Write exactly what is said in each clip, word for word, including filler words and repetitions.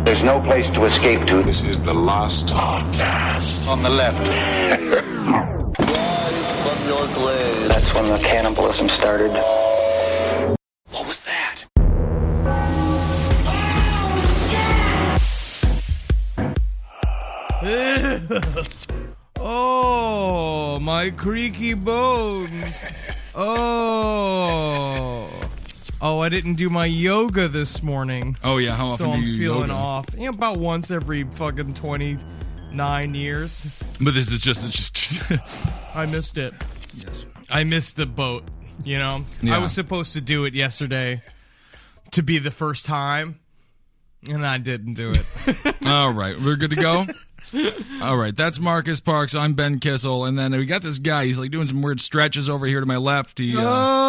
There's no place to escape to. This is the last podcast. On the left. That's when the cannibalism started. What was that? Oh, my creaky bones. Oh. Oh, I didn't do my yoga this morning. Oh, yeah, how often so I'm do you feeling yoga? off. Yeah, about once every fucking twenty-nine years. But this is just... It's just I missed it. Yes. I missed the boat, you know? Yeah. I was supposed to do it yesterday to be the first time, and I didn't do it. All right, we're good to go? All right, that's Marcus Parks. I'm Ben Kissel. And then we got this guy. He's like doing some weird stretches over here to my left. He, uh,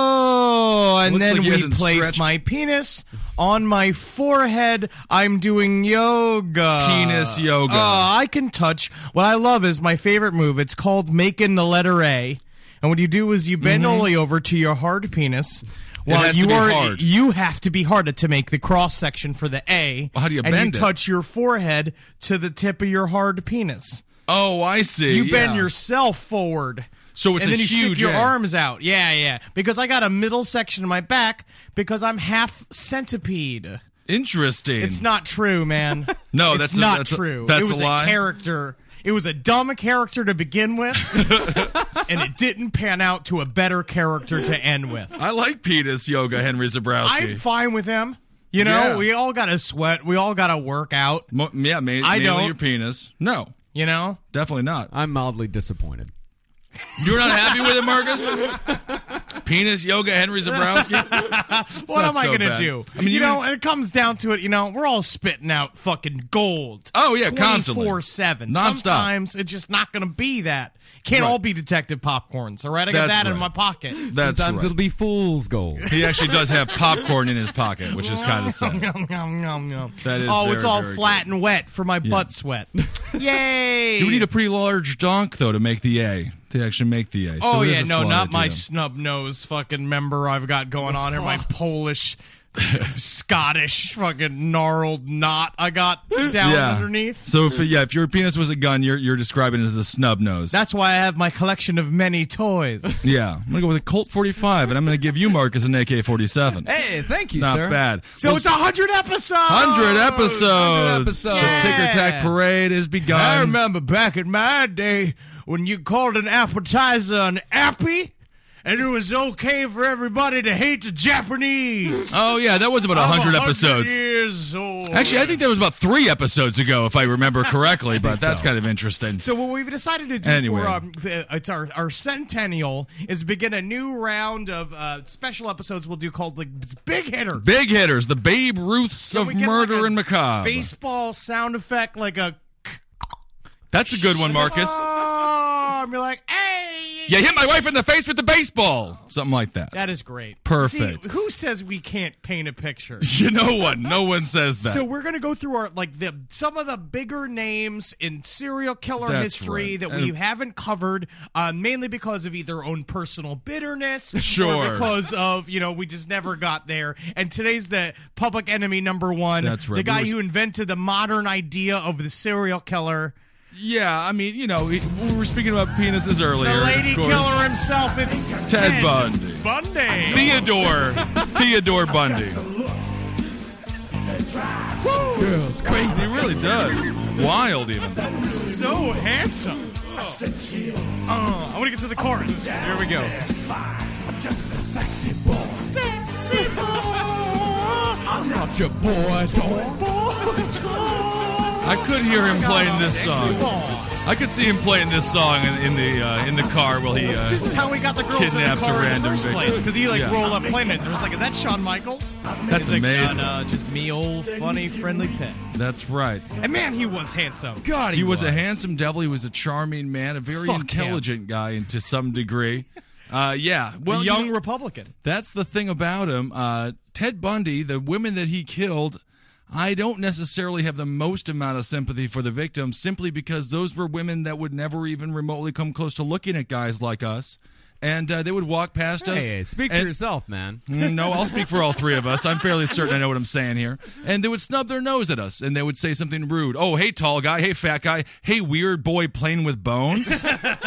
oh, and looks then like he we hasn't place stretched. my penis on my forehead. I'm doing yoga. Penis yoga. Oh, I can touch. What I love is my favorite move. It's called making the letter A. And what you do is you bend all the way over to your hard penis. Well, has to you be are hard. you have to be hard to make the cross section for the A. Well, how do you and bend you it? touch your forehead to the tip of your hard penis. oh, I see. You bend yeah. yourself forward. So it's and a then you huge stick your A. arms out. Yeah, yeah. Because I got a middle section of my back because I'm half centipede. Interesting. It's not true, man. No, it's that's a- not that's a- true. that's it was a lie? character. It was a dumb character to begin with, and it didn't pan out to a better character to end with. I like penis yoga, Henry Zabrowski. I'm fine with him. You know, Yeah. we all got to sweat. We all got to work out. Mo- yeah, ma- I mainly don't. your penis. No, You know? definitely not. I'm mildly disappointed. You're not happy with it, Marcus? Penis yoga, Henry Zabrowski? What not am I so going to bad. do? I mean, you you- know, and it comes down to it, you know, we're all spitting out fucking gold. Oh, yeah, constantly. twenty-four seven. Nonstop. Sometimes it's just not going to be that. Can't Right. all be Detective Popcorns, all right? I got That's that in right. my pocket. That's Sometimes right. it'll be fool's gold. He actually does have popcorn in his pocket, which is kind of sad. Yum, yum, yum, yum. That is oh, very, it's all very flat good. and wet for my butt sweat. Yay! You would need a pretty large donk, though, to make the A. To actually make the A. So Oh, there's yeah, a no, flaw not to my them. snub nose fucking member I've got going on here. My Polish, Scottish fucking gnarled knot I got down Yeah. underneath. So, if, yeah, if your penis was a gun, you're you're describing it as a snub nose. That's why I have my collection of many toys. yeah. I'm going to go with a Colt forty-five, and I'm going to give you, Marcus, an A K forty-seven. Hey, thank you, Not sir. bad. So Well, it's a hundred episodes. one hundred episodes. one hundred episodes. The Ticker Tack Parade has begun. I remember back in my day when you called an appetizer an appy, and it was okay for everybody to hate the Japanese. Oh, yeah, that was about one hundred I'm episodes. Years old. Actually, I think that was about three episodes ago, if I remember correctly, but that's so. kind of interesting. So what we've decided to do Anyway. for um, the- it's our, our centennial is begin a new round of uh, special episodes we'll do called like Big Hitters. Big hitters, the Babe Ruths Can of we get, murder like, a and macabre. baseball sound effect like a That's a good one, Marcus. oh, and be like, hey, You hit my wife in the face with the baseball. Something like that. that is great. Perfect. See, who says we can't paint a picture? You know one. No one says that. So we're gonna go through our like the some of the bigger names in serial killer That's history right. that And- we haven't covered, uh, mainly because of either own personal bitterness, Sure. or because of you know we just never got there. And today's the public enemy number one. That's right. The guy We were- who invented the modern idea of the serial killer, yeah, I mean, you know, we, we were speaking about penises earlier. the lady of course. killer himself. It's Ted Bundy. Bundy. Theodore. Theodore Bundy. Girls, crazy. He really does. Wild, even. So handsome. Oh, I want to get to the chorus. Here we go. Sexy boy. Sexy boy. I'm not your boy, dog. I could hear him playing this song. I could see him playing this song in, in the uh, in the car while he uh, This is how we got the girls kidnaps in the a car in random the first victim. place. Because he like Yeah. roll up playing it. They're just like, is that Shawn Michaels? That's He's like, amazing. "Uh, no, just me, old funny, friendly Ted. That's right. And man, he was handsome. God, He was a handsome devil. He was a charming man, a very Fuck intelligent guy, and to some degree. Uh, yeah. Well, a you young know, Republican. that's the thing about him. Uh, Ted Bundy, the women that he killed, I don't necessarily have the most amount of sympathy for the victims simply because those were women that would never even remotely come close to looking at guys like us. and uh, they would walk past us. Hey, speak for and- yourself, man. Mm, No, I'll speak for all three of us. I'm fairly certain I know what I'm saying here. And they would snub their nose at us, and they would say something rude. Oh, hey, tall guy. Hey, fat guy. Hey, weird boy playing with bones.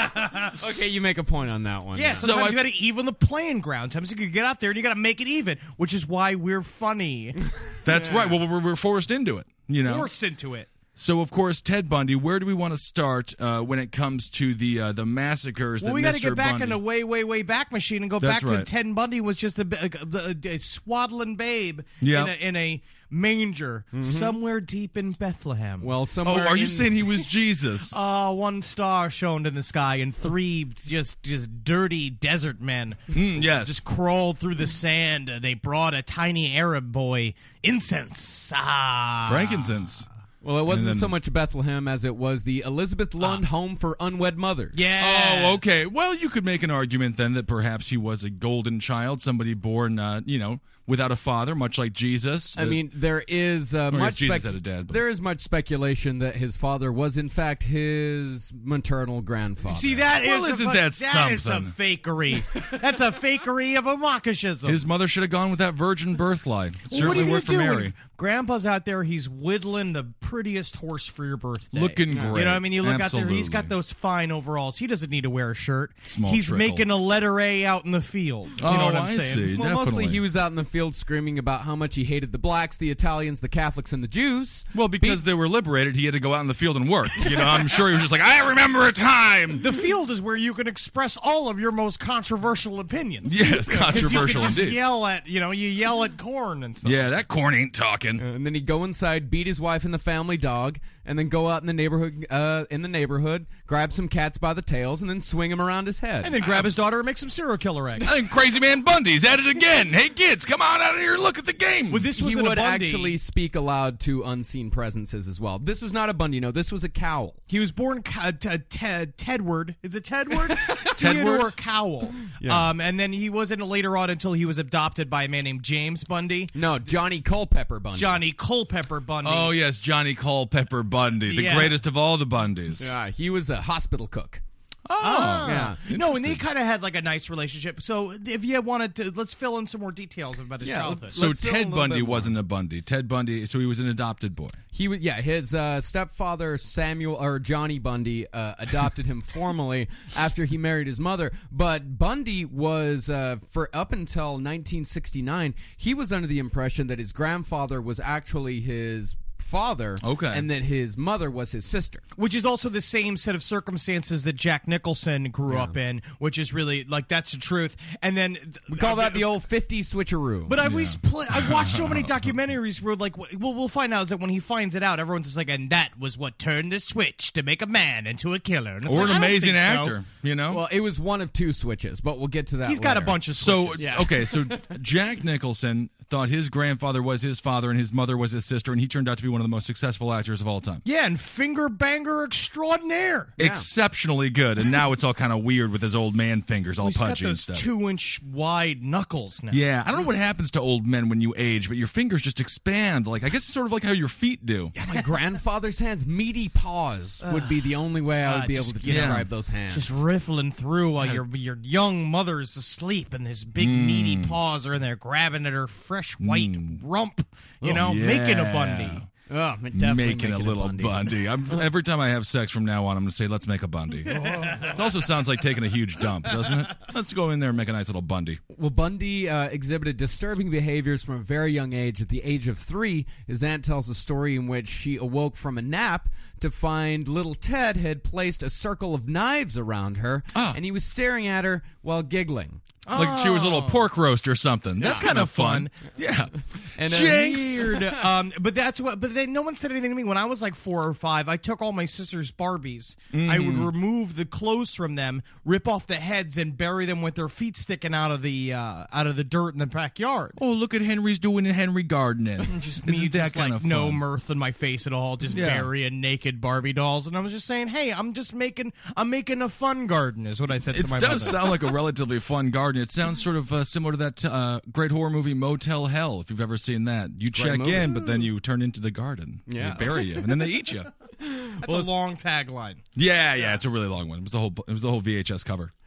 Okay, you make a point on that one. Yeah, So sometimes I- you got to even the playing ground. Sometimes you got to get out there and you got to make it even, which is why we're funny. That's right. Well, we're, we're forced into it, you know. Forced into it. So, of course, Ted Bundy. Where do we want to start uh, when it comes to the uh, the massacres? Well, that we got to Mister get back Bundy... in the way, way, way back machine and go That's back to right. Ted Bundy was just a, a, a, a swaddling babe Yeah. in, a, in a manger somewhere deep in Bethlehem. Well, Oh, somewhere. are you in- saying he was Jesus? Uh, one star shone in the sky, and three just just dirty desert men Mm, yes. just crawled through the sand. They brought a tiny Arab boy incense. Ah, Frankincense. Well, it wasn't And then- so much Bethlehem as it was the Elizabeth Lund Home for Unwed Mothers. Yeah. Oh, okay. Well, you could make an argument then that perhaps he was a golden child, somebody born, uh, you know, without a father, much like Jesus. I Uh, mean, there is uh, guess much Jesus spec- had a dad, but- there is much speculation that his father was in fact his maternal grandfather. See, that is Well, a isn't fu- that that is a something? fakery. That's a fakery of a mockishism. his mother should have gone with that virgin birth line. It Well, what are certainly you gonna worked for do Mary. when Grandpa's out there, he's whittling the prettiest horse for your birthday. Looking You know great. what I mean? You look out there, he's Absolutely. got those fine overalls. He doesn't need to wear a shirt. Small he's trickle. making a letter A out in the field. You Oh, know what I'm I saying? see. Well, Definitely. mostly he was out in the field screaming about how much he hated the blacks, the Italians, the Catholics, and the Jews. Well, because they were liberated, he had to go out in the field and work. You know, I'm sure he was just like, I remember a time. The field is where you can express all of your most controversial opinions. Yes, 'Cause controversial you can just indeed. yell at, you know, you yell at corn and stuff. Yeah, that corn ain't talking. And then he'd go inside, beat his wife and the family dog, and then go out in the neighborhood, uh, in the neighborhood, grab some cats by the tails, and then swing them around his head. And then grab his daughter and make some serial killer eggs. I think Crazy Man Bundy's at it again. Hey, kids, come on out of here and look at the game. Well, this was he in a would Bundy. actually speak aloud to unseen presences as well. This was not a Bundy, no. This was a cowl. He was born ca- t- Ted Tedward. Is it Tedward? Tedward? Theodore Cowell. Um, and then he wasn't later on until he was adopted by a man named James Bundy. No, Johnny Culpepper Bundy. Johnny Culpepper Bundy. Oh, yes, Johnny Culpepper Bundy, the Yeah. greatest of all the Bundys. Yeah, he was a hospital cook. Oh, yeah. No, and they kind of had like a nice relationship. So if you wanted to, let's fill in some more details about his Yeah, childhood. So Let's do a Ted little Bundy bit more. wasn't a Bundy. Ted Bundy, so he was an adopted boy. He was, yeah, his uh, stepfather Samuel or Johnny Bundy uh, adopted him formally after he married his mother. But Bundy was uh, for up until nineteen sixty-nine, he was under the impression that his grandfather was actually his father, Okay. and that his mother was his sister. Which is also the same set of circumstances that Jack Nicholson grew up in, which is really like that's the truth. And then We call that the old fifties switcheroo. But I've always play, I've watched so many documentaries where like wh- well we'll find out is that when he finds it out, everyone's just like, and that was what turned the switch to make a man into a killer. And it's Or like, an I don't amazing think so. actor, you know? well, it was one of two switches, but we'll get to that. He's got a later. bunch of So switches. okay, so Jack Nicholson thought his grandfather was his father and his mother was his sister, and he turned out to be one of the most successful actors of all time. Yeah, and finger banger extraordinaire. Exceptionally good, and now it's all kind of weird with his old man fingers, all He's got pudgy and those stuff. two-inch wide knuckles now. Yeah, I don't know what happens to old men when you age, but your fingers just expand. Like I guess it's sort of like how your feet do. My grandfather's hands, meaty paws, would be the only way I would Uh, be able just- to yeah. describe those hands. Just riffling through while your your young mother's asleep, and his big meaty Mm. paws are in there grabbing at her fresh white rump. You know, Oh, yeah. making a Bundy. oh, definitely Making a little Bundy. Bundy. I'm, every time I have sex from now on, I'm going to say, let's make a Bundy. It also sounds like taking a huge dump, doesn't it? Let's go in there and make a nice little Bundy. Well, Bundy uh, exhibited disturbing behaviors from a very young age. At the age of three, his aunt tells a story in which she awoke from a nap to find little Ted had placed a circle of knives around her, Ah. and he was staring at her while giggling. Like she was a little pork roast or something. That's kind of fun. Yeah. And uh, Jinx! Weird. um, but that's what. But then no one said anything to me when I was like four or five. I took all my sister's Barbies. I would Mm-hmm. remove the clothes from them, rip off the heads, and bury them with their feet sticking out of the uh, out of the dirt in the backyard. Oh, look at Henry's doing Henry gardening. Just Isn't me, that just kind like of no fun? mirth in my face at all, just Yeah. burying naked Barbie dolls, and I was just saying, "Hey, I'm just making, I'm making a fun garden," is what I said It to my does mother. sound like a relatively fun garden. It sounds sort of uh, similar to that uh, great horror movie Motel Hell, if you've ever seen that. You check movie. in, but then you turn into the garden. Yeah. They bury you, and then they eat you. That's a long tagline. Yeah, yeah, it's a really long one. It was the whole, it was the whole V H S cover.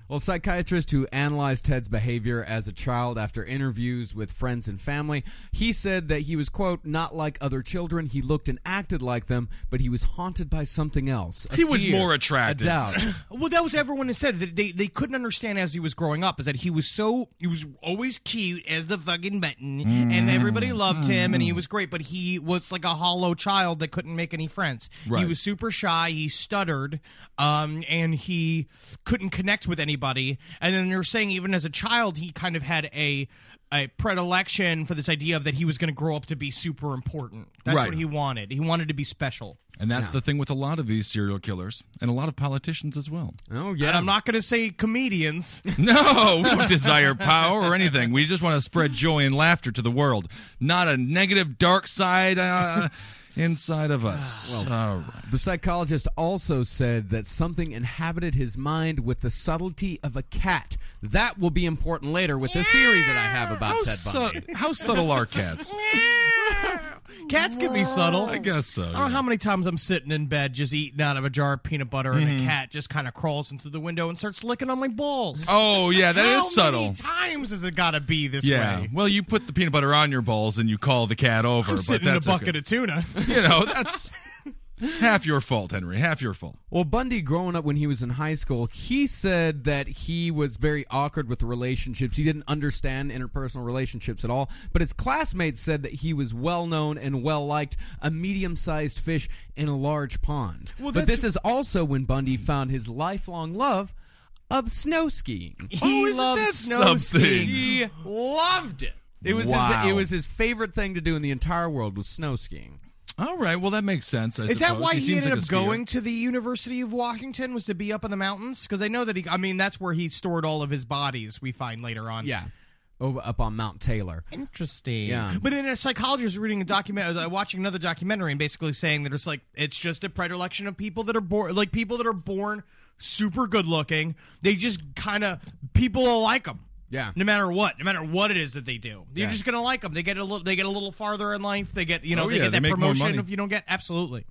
Well, a psychiatrist who analyzed Ted's behavior as a child after interviews with friends and family, he said that he was, quote, not like other children. He looked and acted like them, but he was haunted by something else. A He was fear, more a attractive. doubt. Well, that was everyone has said that they, they couldn't understand as he was growing up is that he was so he was always cute as the fucking button and everybody loved him and he was great, but he was like a hollow child that couldn't make any friends. Right. He was super shy, he stuttered, um, and he couldn't connect with anybody. And then they're saying even as a child he kind of had a a predilection for this idea of that he was going to grow up to be super important. That's Right. what he wanted. He wanted to be special. And that's the thing with a lot of these serial killers and a lot of politicians as well. Oh, yeah. And I'm not going to say comedians. No, we don't desire power or anything. We just want to spread joy and laughter to the world, not a negative, dark side uh, inside of us. All right. The psychologist also said that something inhabited his mind with the subtlety of a cat. That will be important later with the theory that I have about How, Ted su- Bundy. how subtle are cats? Cats can be subtle. I guess so. I don't know how many times I'm sitting in bed just eating out of a jar of peanut butter and a cat just kind of crawls into the window and starts licking on my balls. Oh, yeah, that how is subtle. many times has it got to be this Yeah. way? Well, you put the peanut butter on your balls and you call the cat over. I'm but sitting in a that's bucket okay. of tuna. You know, that's half your fault, Henry. Half your fault. Well, Bundy, growing up when he was in high school, he said that he was very awkward with relationships. He didn't understand interpersonal relationships at all. But his classmates said that he was well-known and well-liked, a medium-sized fish in a large pond. Well, but that's- this is also when Bundy found his lifelong love of snow skiing. He isn't loves that snow something? skiing. He loved it. It was Wow. his, it was his favorite thing to do in the entire world was snow skiing. All right, well, that makes sense, I Is that suppose. why he, seems ended like up a skier. going to the University of Washington, was to be up in the mountains? Because I know that he, I mean, that's where he stored all of his bodies, we find later on. Yeah. Over up on Mount Taylor. Interesting. Yeah. But then a psychologist was reading a document, uh, watching another documentary, and basically saying that it's like it's just a predilection of people that are born, like people that are born super good looking. They just kind of people will like them. Yeah. No matter what, no matter what it is that they do, you're Yeah. just gonna like them. They get a little, they get a little farther in life. They get, you know, Oh, they yeah, get they that make more promotion. money. If you don't get, absolutely.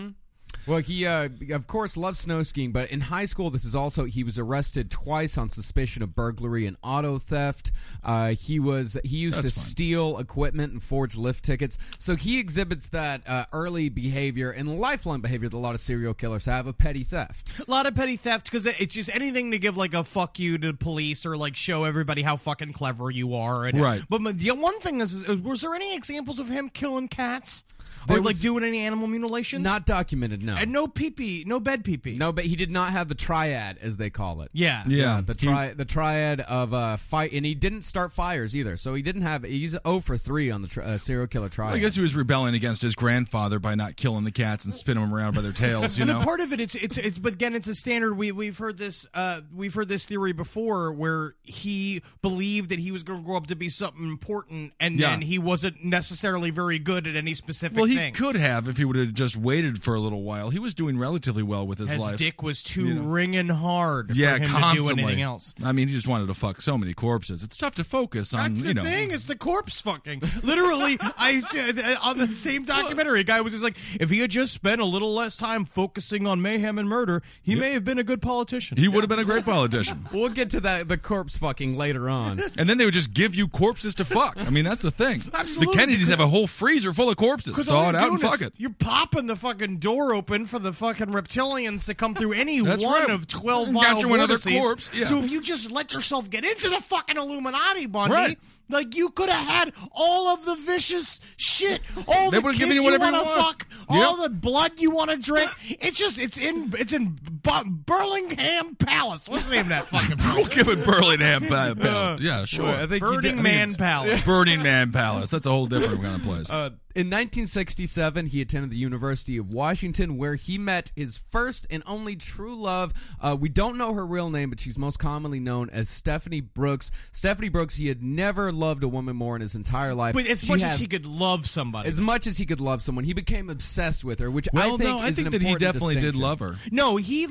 Well, he, uh, of course, loved snow skiing, but in high school, this is also, he was arrested twice on suspicion of burglary and auto theft. Uh, he was, he used That's to fine. steal equipment and forge lift tickets. So he exhibits that uh, early behavior and lifelong behavior that a lot of serial killers have of petty theft. A lot of petty theft because it's just anything to give like a fuck you to police or like show everybody how fucking clever you are. And, Right. But the one thing is, is, was there any examples of him killing cats or There like was- doing any animal mutilations? Not documented, no. And no pee-pee, no bed pee-pee. No, but he did not have the triad, as they call it. Yeah. Yeah. The tri- the triad of uh, fight, and he didn't start fires either. So he didn't have. He's zero for three on the tri- uh, serial killer triad. I guess he was rebelling against his grandfather by not killing the cats and spinning them around by their tails, you And know? the part of it, it's, it's it's but again, it's a standard. We we've heard this uh we've heard this theory before, where he believed that he was going to grow up to be something important, and Yeah. then he wasn't necessarily very good at any specific Well, he thing. could have if he would have just waited for a little while. He was doing relatively well with his His life. dick was too You know. ringing hard yeah, for him constantly. to do anything else. I mean, he just wanted to fuck so many corpses. It's tough to focus on, That's you the know. thing, is the corpse fucking. Literally, I said on the same documentary, a guy was just like, if he had just spent a little less time focusing on mayhem and murder, he may have been a good politician. He would have been a great politician. We'll get to that the corpse fucking later on. And then they would just give you corpses to fuck. I mean, that's the thing. Absolutely. The Kennedys have a whole freezer full of corpses. Because all Thaw it you're out and doing fuck is it. you're popping the fucking door open for the fucking reptilians to come through any That's one right. of twelve Got vile you another vortices. corpse, yeah. So if you just let yourself get into the fucking Illuminati, Bundy, Right. like you could have had all of the vicious shit, all They the would've kids given you you whatever want you to want. fuck, all Yep. the blood you want to drink. It's just it's in it's in Bu- Burlingham Palace. What's the name of that fucking We'll place? give it Burlingham pa- Palace. Yeah, sure. I think you Burning did- I think Man it's- Palace. Burning Man Palace. That's a whole different kind of place. Uh, in nineteen sixty-seven, he attended the University of Washington, where he met his first and only true love. Uh, we don't know her real name, but she's most commonly known as Stephanie Brooks. Stephanie Brooks, he had never loved a woman more in his entire life. But as She much had- as he could love somebody. as much as he could love someone, he became obsessed with her, which well, I think no, I is think an that he important definitely did distinction. love her. No, he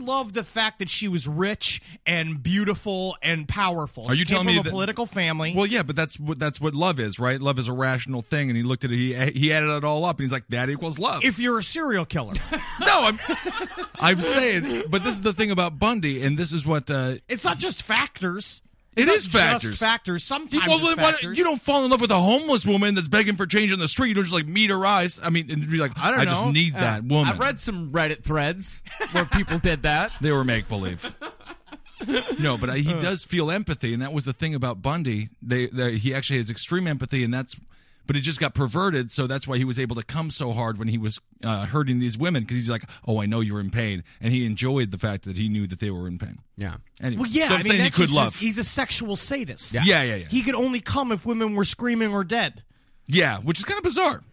loved the fact that she was rich and beautiful and powerful. Are She you came telling from me a that- political family? Well, yeah, but that's what that's what love is, right? Love is a rational thing, and he looked at it. He he added it all up, and he's like, that equals love. if you're a serial killer, no, I'm I'm saying, but this is the thing about Bundy, and this is what uh, it's not just factors. It It's is not factors. Just factors. Sometimes well, it's why- factors. you don't fall in love with a homeless woman that's begging for change on the street. You don't just like meet her eyes. I mean, and be like, I don't I just know. need that woman. I've read some Reddit threads where people did that. They were make believe. No, but I, he does feel empathy, and that was the thing about Bundy. They, they he actually has extreme empathy, and that's. But it just got perverted, so that's why he was able to come so hard when he was uh, hurting these women, because he's like, "Oh, I know you're in pain," and he enjoyed the fact that he knew that they were in pain. Yeah. Anyway, Well, yeah, so I'm I mean, saying he that's could just love. his- he's a sexual sadist. Yeah, yeah, yeah. He could only come if women were screaming or dead. Yeah, which is kind of bizarre.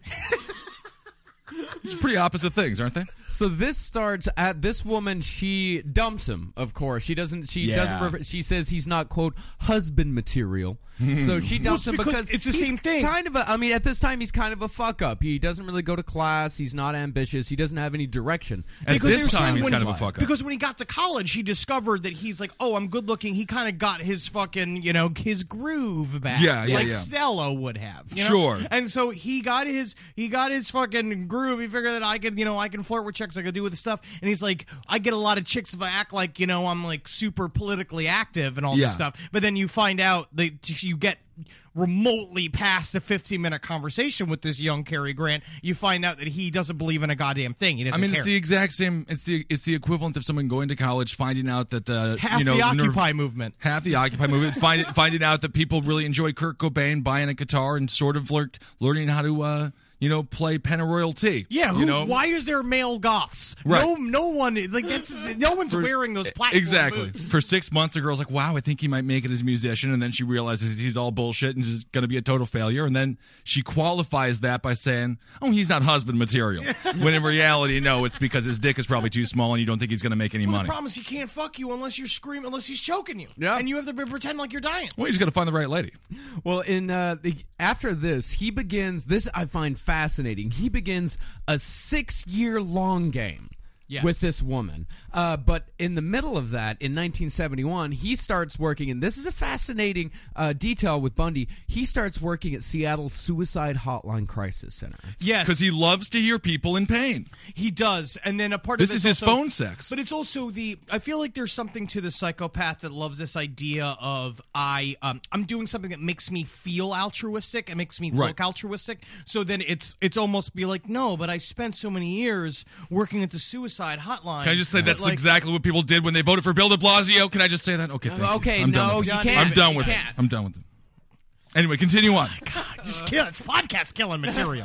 It's pretty opposite things, aren't they? So this starts at this woman. She dumps him. Of course, she doesn't. She Yeah. doesn't. refer- She says he's not quote husband material. So she dumps Well, him because because it's the he's same thing. Kind of. A, I mean, at this time, he's kind of a fuck up. He doesn't really go to class. He's not ambitious. He doesn't have any direction. At Because this they were time, saying he's when kind he- of a fuck up. Because when he got to college, he discovered that he's like, oh, I'm good looking. He kind of got his fucking, you know, his groove back. Yeah, yeah, like yeah. Stella would have. You know? Sure. And so he got his he got his fucking groove. He figured that I could, you know, I can flirt with chicks. I could do with the stuff. And he's like, I get a lot of chicks if I act like, you know, I'm like super politically active and all Yeah. this stuff. But then you find out that you get remotely past a fifteen minute conversation with this young Cary Grant, you find out that he doesn't believe in a goddamn thing. He doesn't I mean, care. it's the exact same. It's the it's the equivalent of someone going to college, finding out that uh, half you know the ner- Occupy movement. half the Occupy movement, find, finding out that people really enjoy Kurt Cobain buying a guitar and sort of lear- learning how to uh, you know play Pennyroyal Tea. Yeah, who, you know? why is there male goths? Right. No, no one like that's no one's For- wearing those platform exactly boots. for six months. The girl's like, "Wow, I think he might make it as a musician," and then she realizes he's all bullshit and is going to be a total failure. And then she qualifies that by saying, "Oh, he's not husband material." When in reality, no, it's because his dick is probably too small and you don't think he's going to make any Well, money. the problem is he can't fuck you unless you're screaming, unless he's choking you. Yeah. and you have to be- pretend like you're dying. Well, he's got to find the right lady. Well, in uh, the, after this, he begins. This I find fascinating. He begins a six-year-long game Yes. with this woman. Uh, but in the middle of that, in nineteen seventy-one, he starts working. And this is a fascinating uh, detail with Bundy. He starts working at Seattle's Suicide Hotline Crisis Center. Yes, Because he loves to hear people in pain. He does, and then a part This of is it's his also- phone sex. But it's also the. I feel like there's something to the psychopath that loves this idea of I. Um, I'm doing something that makes me feel altruistic. It makes me Right. look altruistic. So then it's it's almost be like, no, but I spent so many years working at the suicide hotline. Can I just say that, that's like, exactly what people did when they voted for Bill de Blasio? Can I just say that? Okay, thank you. Okay, I'm done no, with you it. can't. I'm done You with it. can't. I'm done with it. Anyway, continue on. God, just kill. It's podcast killing material.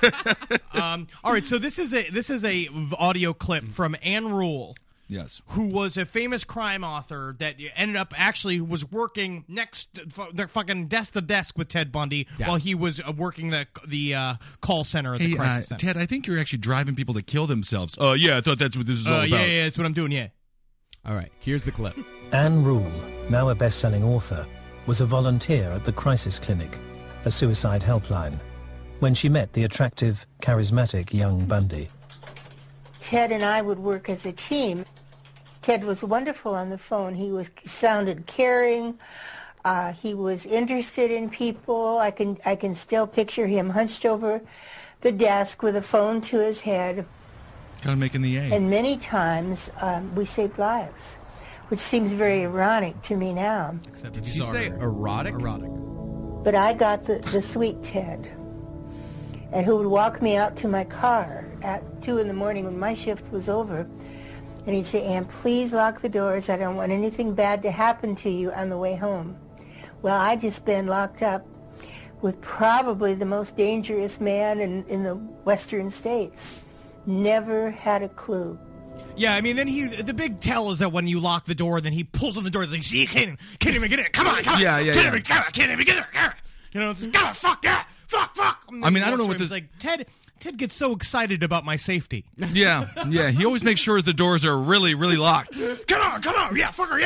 um, all right, so this is a this is a v- audio clip from Ann Rule, Yes. who was a famous crime author that ended up actually was working next f- the fucking desk to desk with Ted Bundy while he was uh, working the the uh, call center at the Hey, uh, crisis center. Ted, I think you're actually driving people to kill themselves. Oh, uh, yeah, I thought that's what this was all Uh, about. yeah, yeah, that's what I'm doing. Yeah. All right, here's the clip. Anne Rule, now a best-selling author, was a volunteer at the Crisis Clinic, a suicide helpline, when she met the attractive, charismatic young Bundy. Ted and I would work as a team. Ted was wonderful on the phone. He was sounded caring. Uh, he was interested in people. I can I can still picture him hunched over the desk with a phone to his head. Kind of making the A. And many times um, we saved lives, which seems very ironic to me now. Except Did you say erotic? Erotic. But I got the, the sweet Ted, and who would walk me out to my car at two in the morning when my shift was over, and he'd say, Ann, please lock the doors. I don't want anything bad to happen to you on the way home. Well, I'd just been locked up with probably the most dangerous man in, in the western states. Never had a clue. Yeah, I mean, then he the big tell is that when you lock the door, then he pulls on the door. He's like, "See, you can't even, can't even get in. Come on, come on. Yeah, yeah, can't yeah. Even, come on, can't even get in. Come on." You know, it's like, "God, fuck that, fuck, fuck." And then I mean, he I don't know walks what away, this- he's like Ted. Ted gets so excited about my safety. Yeah, yeah. He always makes sure the doors are really, really locked. Come on, come on, yeah, fucker, yeah.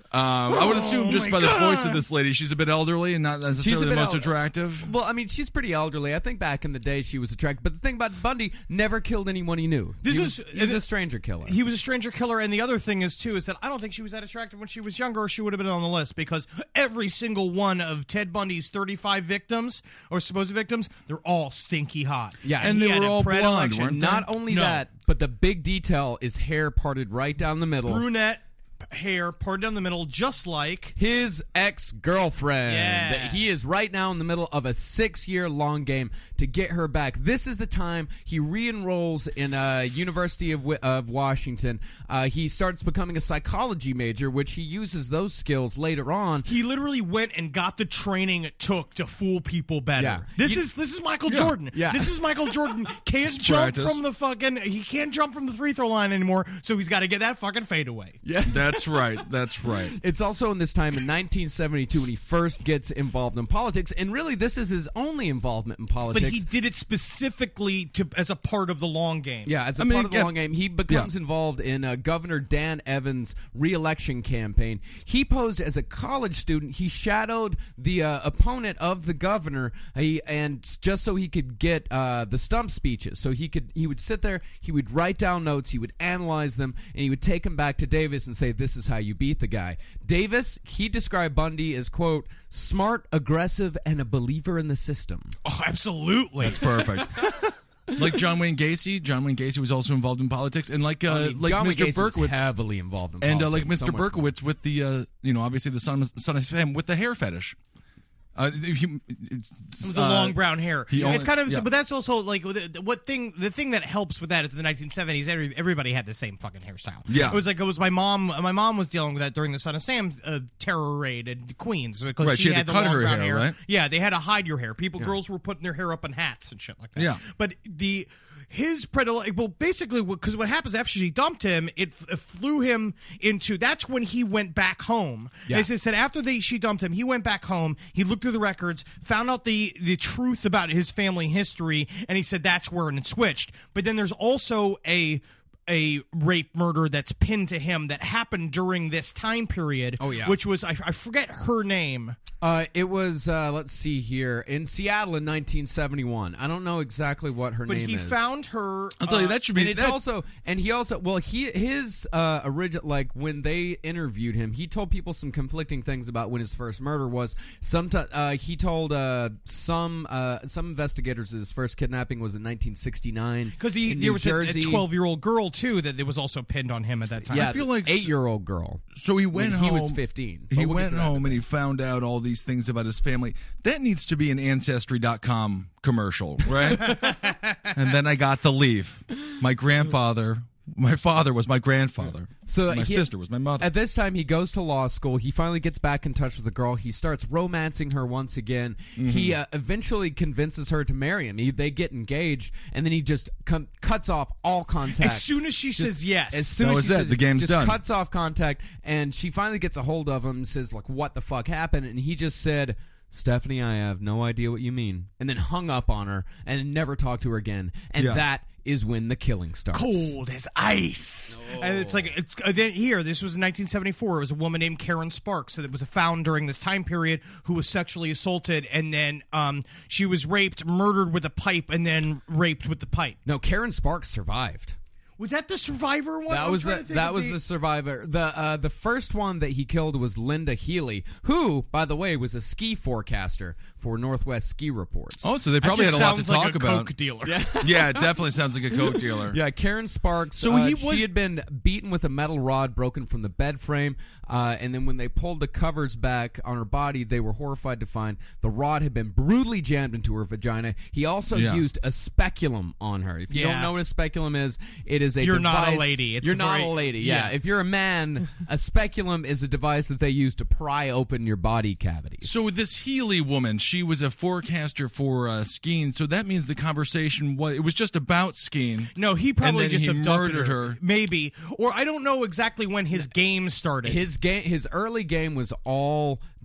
Um, I would assume Oh just my by the voice God. of this lady, she's a bit elderly and not necessarily the bit most el- attractive. Well, I mean, she's pretty elderly. I think back in the day she was attractive. But the thing about Bundy, never killed anyone he knew. This he is- was, he was a stranger killer. He was a stranger killer, and the other thing is too is that I don't think she was that attractive when she was younger, or she would have been on the list, because every single one of Ted Bundy's thirty-five victims or supposed victims, they're all stinky hot. Yeah, and he they had were a all blonde, predilection. weren't they? Not only No. that, but the big detail is hair parted right down the middle. brunette hair parted down the middle, just like His ex-girlfriend. Yeah. He is right now in the middle of a six-year long game to get her back. This is the time he re-enrolls in uh, University of, Wi- of Washington. Uh, he starts becoming a psychology major, which he uses those skills later on. he literally went and got the training it took to fool people better. Yeah. This You- is this is Michael Yeah. Jordan. Yeah. This is Michael Jordan. Can't jump practice. from the fucking he can't jump from the free throw line anymore, so he's got to get that fucking fadeaway. Yeah. That's right. That's right. It's also in this time in nineteen seventy-two when he first gets involved in politics, and really this is his only involvement in But politics. he did it specifically to as a part of the long game. Yeah, as a I mean, part of the yeah. long game, he becomes Yeah. involved in uh, Governor Dan Evans' re-election campaign. He posed as a college student. He shadowed the uh, opponent of the governor, he, and just so he could get uh, the stump speeches. So he could he would sit there, he would write down notes, he would analyze them, and he would take them back to Davis and say, "This is how you beat the guy." Davis, he described Bundy as, quote, smart, aggressive, and a believer in the system. Oh, absolutely. That's perfect. Like John Wayne Gacy. John Wayne Gacy was also involved in politics, and like uh, I mean, like John Wayne Mister Gacy was Berkowitz, heavily involved in and uh, like politics, Mister so much. Berkowitz with the uh, you know obviously the son of, son of Sam with the hair fetish. Uh, he, With the uh, long brown hair. he only- it's kind of, yeah. but that's also like the, what thing. The thing that helps with that is the nineteen seventies. Every, everybody had the same fucking hairstyle. Yeah. it was like it was my mom. My mom was dealing with that during the Son of Sam uh, terror raid in Queens because Right, she, she had had to the cut long her brown hair, right? Yeah, they had to hide your hair. People, girls were putting their hair up in hats and shit like that. Yeah. but the. His predile- well, basically, because what happens after she dumped him, it, f- it flew him into. That's when he went back home. Yeah. They said after they she dumped him, he went back home. He looked through the records, found out the the truth about his family history, and he said that's where it switched. But then there's also a a rape murder that's pinned to him that happened during this time period. Oh, yeah. which was I, I forget her name. Uh, it was, uh, let's see here, in Seattle in nineteen seventy-one. I don't know exactly what her But name he is. found her. I'll tell you uh, that should and be it's that, also, and he also, well, he his uh, original, like when they interviewed him, he told people some conflicting things about when his first murder was. Sometimes uh, he told uh, some uh, some investigators his first kidnapping was in nineteen sixty-nine because he in there New was Jersey. a twelve year old girl too that it was also pinned on him at that time. Yeah, I feel like eight year old girl. So he went when home. he was fifteen. But He we'll get went to that home in a and he found out all these things about his family. That needs to be an Ancestry dot com commercial, right? And then I got the leaf. My grandfather, my father was my grandfather. So my he- sister was my mother. At this time, he goes to law school. He finally gets back in touch with the girl. He starts romancing her once again. Mm-hmm. He uh, eventually convinces her to marry him. He, they get engaged, and then he just com- cuts off all contact. As soon as she says yes, As soon That as was she it. says- The game's just done. cuts off contact, and she finally gets a hold of him and says, like, what the fuck happened? And he just said, Stephanie, I have no idea what you mean. And then hung up on her and never talked to her again. And Yeah. that is when the killing starts. cold as ice. And it's like it's uh, then here. This was in nineteen seventy-four. It was a woman named Karen Sparks that was found during this time period who was sexually assaulted, and then um, she was raped, murdered with a pipe, and then raped with the pipe. No, Karen Sparks survived. Was that the Survivor one? That I'm was trying the to think that of was the survivor. The uh, the first one that he killed was Linda Healy, who, by the way, was a ski forecaster for Northwest Ski Reports. Oh, so they That probably had just a lot to sounds like talk a about. Coke dealer. Yeah, it definitely sounds like a coke dealer. Yeah, Karen Sparks. So uh, he was- she had been beaten with a metal rod broken from the bed frame, uh, and then when they pulled the covers back on her body, they were horrified to find the rod had been brutally jammed into her vagina. He also Yeah. used a speculum on her. If you Yeah. don't know what a speculum is, it is a You're device. not a lady. It's You're a not very- a lady. Yeah. yeah. If you're a man, a speculum is a device that they use to pry open your body cavities. So this Healy woman, she was a forecaster for uh, skiing. So that means the conversation was it was just about skiing. No, he probably And then just he abducted murdered her. her. Maybe, or I don't know exactly when his game started. His game, his early game was all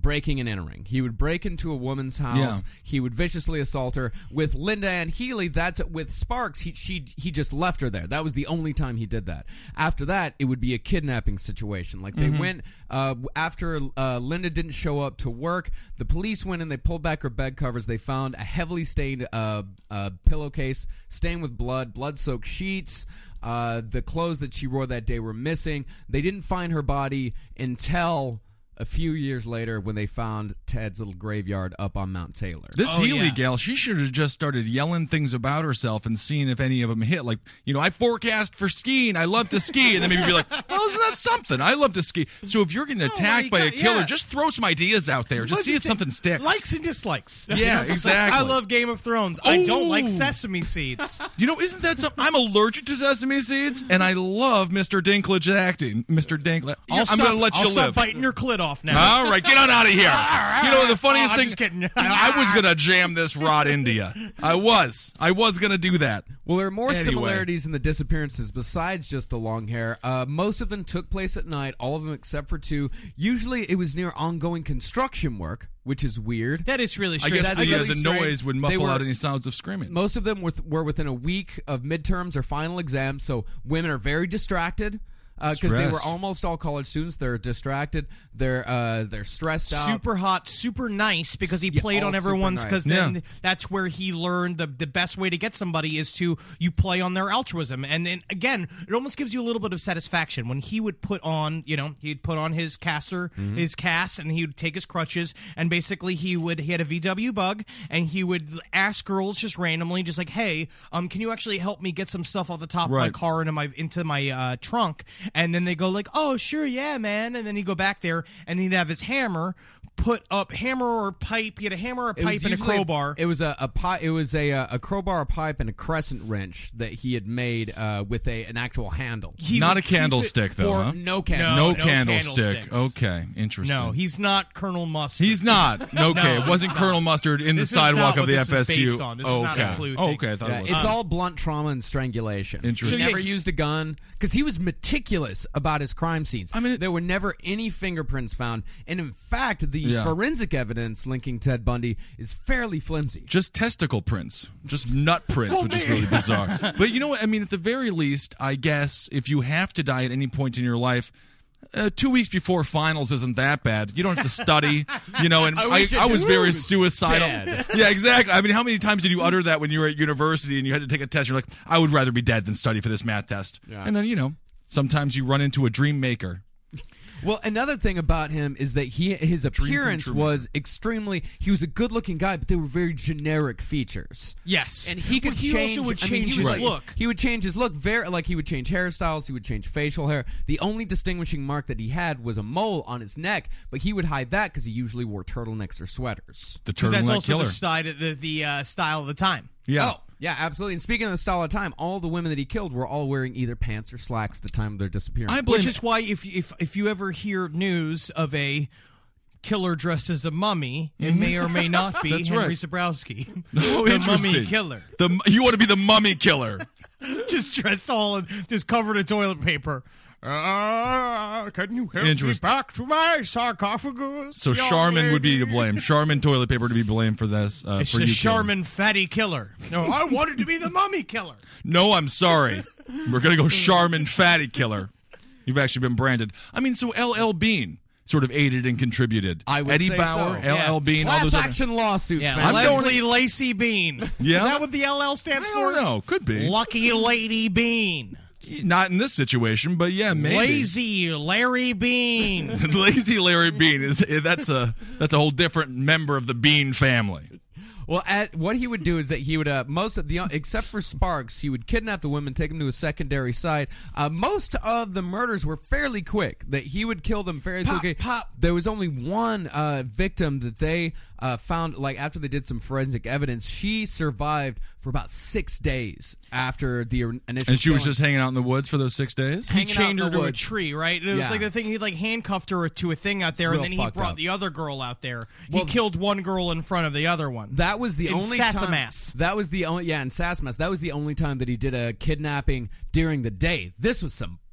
breaking and entering. He would break into a woman's house. Yeah. He would viciously assault her. With Linda Ann Healy, that's with Sparks. He she he just left her there. That was the only time he did that. After that, it would be a kidnapping situation. Like they Mm-hmm. went uh, after uh, Linda didn't show up to work. The police went and they pulled back her bed covers. They found a heavily stained uh, uh, pillowcase stained with blood, blood-soaked sheets. Uh, the clothes that she wore that day were missing. They didn't find her body until a few years later when they found Ted's little graveyard up on Mount Taylor. This Oh, Healy yeah. gal, she should have just started yelling things about herself and seeing if any of them hit. Like, you know, I forecast for skiing. I love to ski. And then maybe be like, well, isn't that something? I love to ski. So if you're getting attacked you by a got- killer, yeah. just throw some ideas out there. Just see if something sticks. Likes and dislikes. Yeah, exactly. I love Game of Thrones. I don't like Oh. sesame seeds. You know, isn't that something? I'm allergic to sesame seeds, and I love Mister Dinklage acting. Mister Dinklage. I'll I'm stop, going to let I'll you stop live. biting your clit off now. All right, get on out of here. You know, the funniest Oh, I'm thing, just kidding. I was going to jam this Rod India. I was. I was going to do that. Well, there are more Anyway. similarities in the disappearances besides just the long hair. Uh, most of them took place at night, all of them except for two. Usually it was near ongoing construction work, which is weird. That is really I strange. guess that's the, uh, really the strange. noise would They muffle were- out any sounds of screaming. Most of them were, were within a week of midterms or final exams, so women are very distracted. Because they were Stressed. almost all college students. They're distracted. They're uh, they're stressed out. super hot, super nice because he Yeah, played all on super everyone's. nice. Because then Yeah. that's where he learned the the best way to get somebody is to you play on their altruism. And then again, it almost gives you a little bit of satisfaction when he would put on, you know, he'd put on his caster, Mm-hmm. his cast, and he would take his crutches, and basically he would he had a V W bug, and he would ask girls just randomly, just like, hey, um, can you actually help me get some stuff off the top of my Right. car into my into my uh, trunk? And then they go like, oh, sure, yeah, man. And then he'd go back there, and he'd have his hammer put up, hammer or pipe. He had a hammer, a It was pipe, and a usually- crowbar. It was a, a pi- It was a uh, a crowbar, a pipe, and a crescent wrench that he had made uh, with a an actual handle. He Not would a keep it candlestick, though, For huh? no candle. No, No, no candlestick. candlesticks. Okay, interesting. No, he's not Colonel Mustard. He's not. Okay, No, it wasn't he's Colonel not. Mustard in This the is sidewalk not of the what this F S U. is based on. This is not okay. a clue Oh, thing. okay, I thought Yeah, it was. it's Um, all blunt trauma and strangulation. Interesting. He So, yeah, never he- used a gun because he was meticulous about his crime scenes. I mean, there were never any fingerprints found, and in fact, the Yeah. forensic evidence linking Ted Bundy is fairly flimsy. Just testicle prints, just nut prints, Oh, which is really bizarre. But you know what? I mean, at the very least, I guess if you have to die at any point in your life, uh, two weeks before finals isn't that bad. You don't have to study, you know. And I I, wish I, it was did. very Ooh, suicidal. dead. Yeah, exactly. I mean, how many times did you utter that when you were at university and you had to take a test? You're like, I would rather be dead than study for this math test. Yeah. And then you know, sometimes you run into a dream maker. Well, another thing about him is that he his appearance true. was extremely. He was a good-looking guy, but they were very generic features. Yes. And he could Well, he change. also would I mean, change he his was like- look. He would change his look. Very like he would change hairstyles. He would change facial hair. The only distinguishing mark that he had was a mole on his neck, but he would hide that because he usually wore turtlenecks or sweaters. The Because that's turtleneck also killer. the style, the, the uh, style of the time. Yeah. Oh, yeah, absolutely. And speaking of the style of time, all the women that he killed were all wearing either pants or slacks at the time of their disappearance. I blame Which is why if if if you ever hear news of a killer dressed as a mummy, it may or may not be That's Henry right. Zabrowski, Oh, the interesting. mummy killer, The you want to be the mummy killer. just dressed all in, just covered in toilet paper. Uh, can you help me Interesting. back to my sarcophagus? So young Charmin would be lady? to blame. Charmin toilet paper to be blamed for this. Uh, It's for the you killing. Charmin fatty killer. No, I wanted to be the mummy killer. No, I'm sorry. We're gonna go Charmin fatty killer. You've actually been branded. I mean, so L L Bean sort of aided and contributed. I would Eddie say Bauer, so. L L Yeah. Bean, all Class those other. action lawsuit. Yeah, fam. Leslie Lacey Bean. Yeah? Is that what the L L stands I for? don't know. Could be. Lucky Lady Bean. Not in this situation, but yeah, maybe. Lazy Larry Bean. Lazy Larry Bean is that's a that's a whole different member of the Bean family. Well, at, what he would do is that he would uh, most of the except for Sparks, he would kidnap the women, take them to a secondary site. Uh, most of the murders were fairly quick. That he would kill them fairly Pop, quickly. pop. There was only one uh, victim that they uh, found. Like after they did some forensic evidence, she survived for about six days after the initial. And she was killing. just hanging out in the woods for those six days. He hanging out chained in her the to a woods. tree, right? It was Yeah. like the thing he like handcuffed her to a thing out there, Real and then he fucked brought up. the other girl out there. Well, he killed one girl in front of the other one. That was the In only Sassamass. time. That was the only yeah in Sassamass. That was the only time that he did a kidnapping during the day. This was some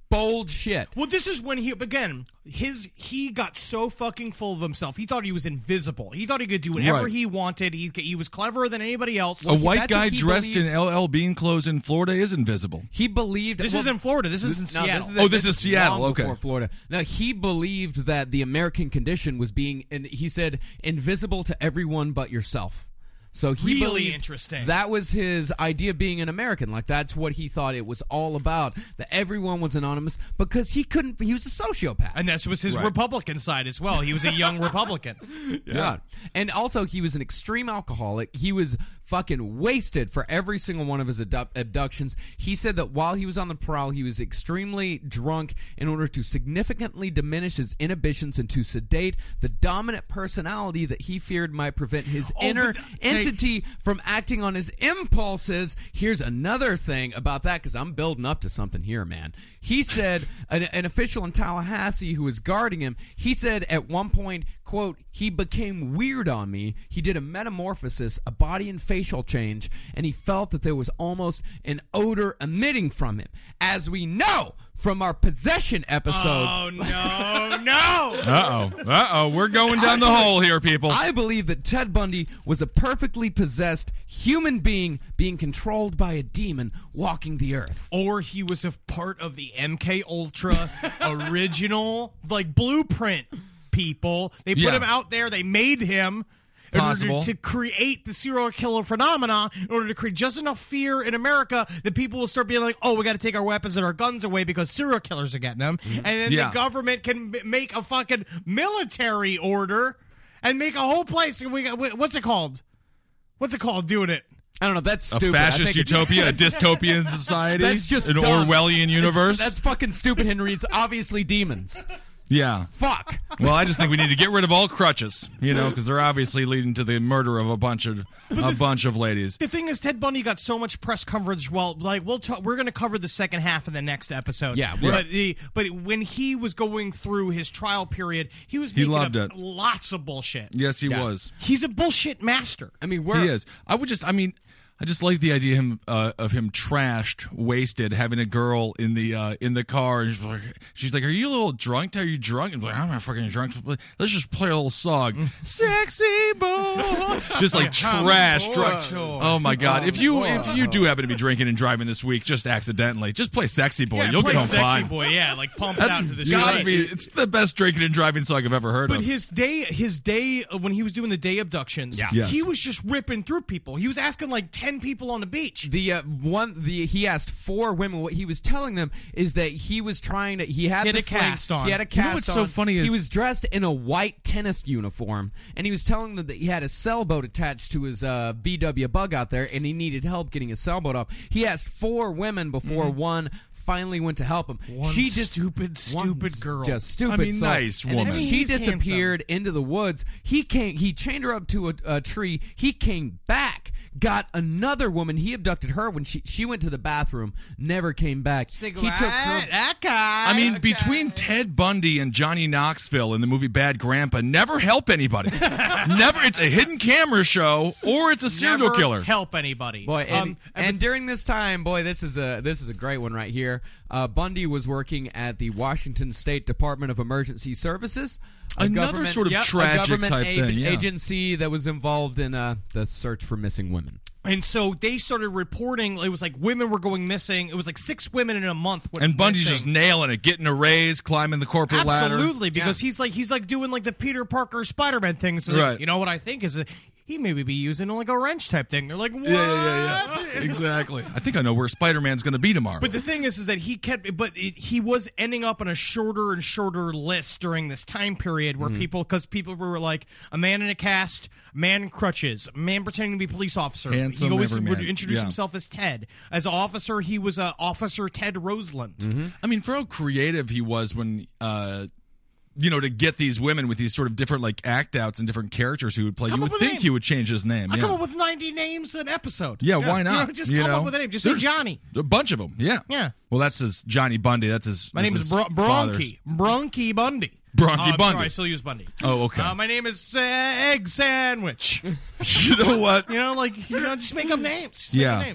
bold shit. Well, this is when he again his he got so fucking full of himself. He thought he was invisible. He thought he could do whatever Right. he wanted. He he was cleverer than anybody else. A white that's guy what he dressed believed. in L L Bean clothes in Florida is invisible. He believed This well, is in Florida. This is in No, Seattle. This Oh, this is Seattle, long okay. before Florida. Now he believed that the American condition was being, and he said, invisible to everyone but yourself. So he Really believed interesting. That was his idea of being an American. Like that's what he thought it was all about. That everyone was anonymous because he couldn't. He was a sociopath. And this was his Right. Republican side as well. He was a young Republican. Yeah. And also, he was an extreme alcoholic. He was fucking wasted for every single one of his abdu- abductions. He said that while he was on the prowl, he was extremely drunk in order to significantly diminish his inhibitions and to sedate the dominant personality that he feared might prevent his Oh, inner but th- entity from acting on his impulses. Here's another thing about that, because I'm building up to something here, man. He said, an, an official in Tallahassee who was guarding him, he said at one point, quote, he became weird on me. He did a metamorphosis, a body and facial change, and he felt that there was almost an odor emitting from him. As we know from our possession episode, Oh no, no! Uh oh. Uh oh. We're going down the hole here, people. I believe that Ted Bundy was a perfectly possessed human being being controlled by a demon walking the earth. Or he was a part of the M K Ultra original, like blueprint people. They put Yeah. him out there. They made him. In order Possible. to create the serial killer phenomena, in order to create just enough fear in America that people will start being like, oh, we got to take our weapons and our guns away because serial killers are getting them. And then Yeah. the government can m- make a fucking military order and make a whole place. We got, what's it called? What's it called doing it? I don't know. That's A stupid. I fascist think it's- utopia, a dystopian society, That's just an dumb. Orwellian universe. That's fucking stupid, Henry. It's obviously demons. yeah. Fuck. Well, I just think we need to get rid of all crutches, you know, because they're obviously leading to the murder of a bunch of a bunch of ladies. The thing is, Ted Bundy got so much press coverage. Well, like we'll talk, we're going to cover the second half of the next episode. Yeah, we're- but the but when he was going through his trial period, he was He making loved up it. lots of bullshit. Yes, he Yeah. was. He's a bullshit master. I mean, we're He is. I would just. I mean. I just like the idea of him, uh, of him trashed, wasted, having a girl in the uh, in the car. And she's like, she's like, "Are you a little drunk? Are you drunk?" And I'm like, "I'm not fucking drunk. Let's just play a little song, sexy boy." Just like trash, drunk. Oh my god! If you if you do happen to be drinking and driving this week, just accidentally, just play "Sexy Boy." Yeah, You'll play get home Sexy fine. Boy. Yeah, like pump it out That's to the gotta streets. be. It's the best drinking and driving song I've ever heard But of. his day, his day uh, when he was doing the day abductions, Yeah. Yes. he was just ripping through people. He was asking like ten people on the beach. the uh, one. The he asked four women. What he was telling them is that he was trying to. He had He had the a sling- cast on. He had a You cast know what's so on. funny he is- was dressed in a white tennis uniform, and he was telling them that he had a sailboat attached to his uh, V W Bug out there, and he needed help getting his sailboat off. He asked four women before one finally went to help him. One she just stupid, stupid one girl. Just stupid. I mean, so- nice and then woman. She He's disappeared into the woods. He came. He chained her up to a, a tree. He came back. Got another woman. He abducted her when she she went to the bathroom. Never came back. They go, he took "Ah, her. that guy. I mean, between Ted Bundy and Johnny Knoxville in the movie Bad Grandpa, never help anybody. Never. It's a hidden camera show or it's a serial Never killer. help anybody. Boy, and, Um, and during this time, boy, this is a this is a great one right here. Uh, Bundy was working at the Washington State Department of Emergency Services, a Another government- sort of yep, tragic a government type a- thing, yeah. agency that was involved in uh, the search for missing women. And so they started reporting. It was like women were going missing. It was like six women in a month. Went And Bundy's missing. just nailing it, getting a raise, climbing the corporate ladder. Absolutely, because he's like he's like doing like the Peter Parker Spider-Man thing. So like, Right. you know what I think is that he maybe be using like a wrench type thing. They're like, what? Yeah, yeah, yeah, yeah. Exactly. I think I know where Spider-Man's going to be tomorrow. But the thing is, is that he kept, but it, he was ending up on a shorter and shorter list during this time period where Mm-hmm. people, because people were like a man in a cast, a man in crutches, a man pretending to be a police officer. Handsome he always everyman. would introduce Yeah. himself as Ted. As an officer, he was uh, Officer Ted Roseland. Mm-hmm. I mean, for how creative he was when, uh, you know, to get these women with these sort of different like act outs and different characters who would play, Come you up would with a think name. he would change his name. I yeah. come up with ninety names an episode. Yeah, why You not? know, just You come know? up with a name. Just say There's Johnny. A bunch of them. Yeah. Yeah. Well, that's his Johnny Bundy. That's his. My that's name is his Bron- father's. Bronchi. Bronchi Bundy. Bronchi Oh, I'm Bundy. Sorry, I still use Bundy. Oh, okay. Uh, my name is uh, Egg Sandwich. You know what? You know, like you know, just make up names. Just make Yeah. up names.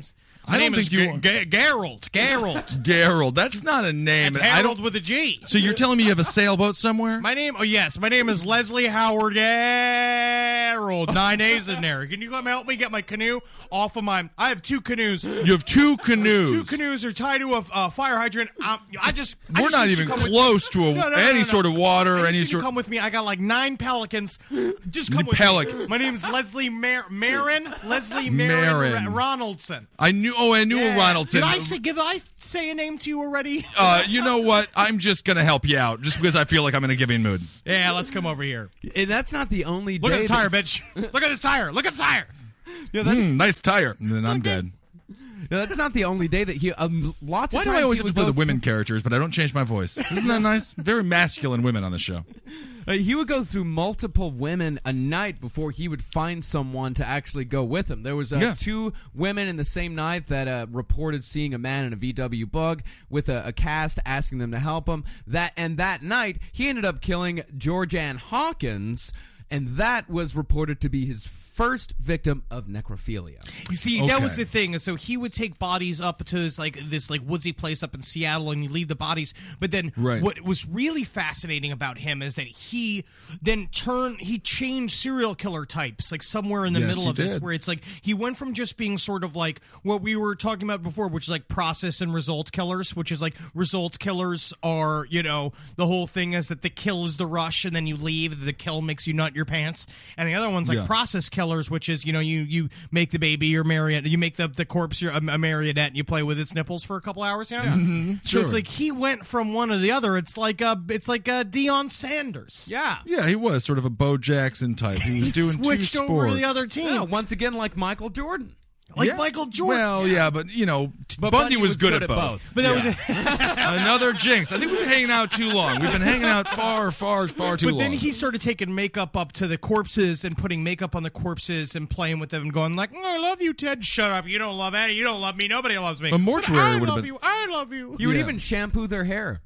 My I name don't is think you. G- G- Geralt. Geralt. Gerald. That's not a name. It's I Harold don't. with a G. So you're telling me you have a sailboat somewhere? My name, oh yes, my name is Leslie Howard Gerald. Nine A's in there. Can you come help me get my canoe off of my? I have two canoes. You have two canoes. Two canoes are tied to a uh, fire hydrant. Um, I just I We're just not need you even to come with- close to a, No, no, no, any no, no. sort of water I or just any need you to sort. come with me. I got like nine pelicans. Just come with Pelic- me. My name's Leslie Mar- Marin. Leslie Marin, Marin. Ra- Ronaldson. I knew. Oh, I knew Yeah. a Ronaldson. Did I say, give I say a name to you already? Uh, you know what? I'm just gonna help you out, just because I feel like I'm in a giving mood. Yeah, let's come over here. And that's not the only Look day at the tire, that- bitch. Look at this tire. Look at the tire. Yeah, that's, Mm, nice tire. And then I'm dead. yeah, that's not the only day that he. Um, lots Why of do times I always he have to would play go the women characters, but I don't change my voice? Isn't that nice? Very masculine women on the show. Uh, he would go through multiple women a night before he would find someone to actually go with him. There was uh, Yeah. two women in the same night that uh, reported seeing a man in a V W Bug with a, a cast asking them to help him. That and that night he ended up killing Georgianne Hawkins, and that was reported to be his first victim of necrophilia. You see, that was Okay. the thing. So he would take bodies up to his like this like woodsy place up in Seattle, and you leave the bodies. But then, Right. what was really fascinating about him is that he then turned, he changed serial killer types, like somewhere in the Yes, middle he of this, did. where it's like he went from just being sort of like what we were talking about before, which is like process and result killers, which is like result killers are, you know, the whole thing is that the kill is the rush, and then you leave. The kill makes you nut your pants, and the other one's like Yeah. process killers, which is, you know, you you make the baby your marionette, you make the the corpse your a, a marionette, and you play with its nipples for a couple hours. You know? Mm-hmm. So it's Sure. like he went from one to the other. It's like uh it's like uh, Deion Sanders. Yeah. Yeah, he was sort of a Bo Jackson type. He was doing two switched sports. over to the other team, Yeah, once again, like Michael Jordan. like Yeah. Michael Jordan. Well, yeah, but you know, t- But Bundy, was, good, at both. both. But that Yeah. Another jinx. I think we've been hanging out too long. We've been hanging out far, far, far too But long. then he started taking makeup up to the corpses and putting makeup on the corpses and playing with them and going like, "Mm, I love you, Ted. Shut up. You don't love Annie. You don't love me. Nobody loves me. A mortuary But I would have love been- you. I love you. He would Yeah. even shampoo their hair.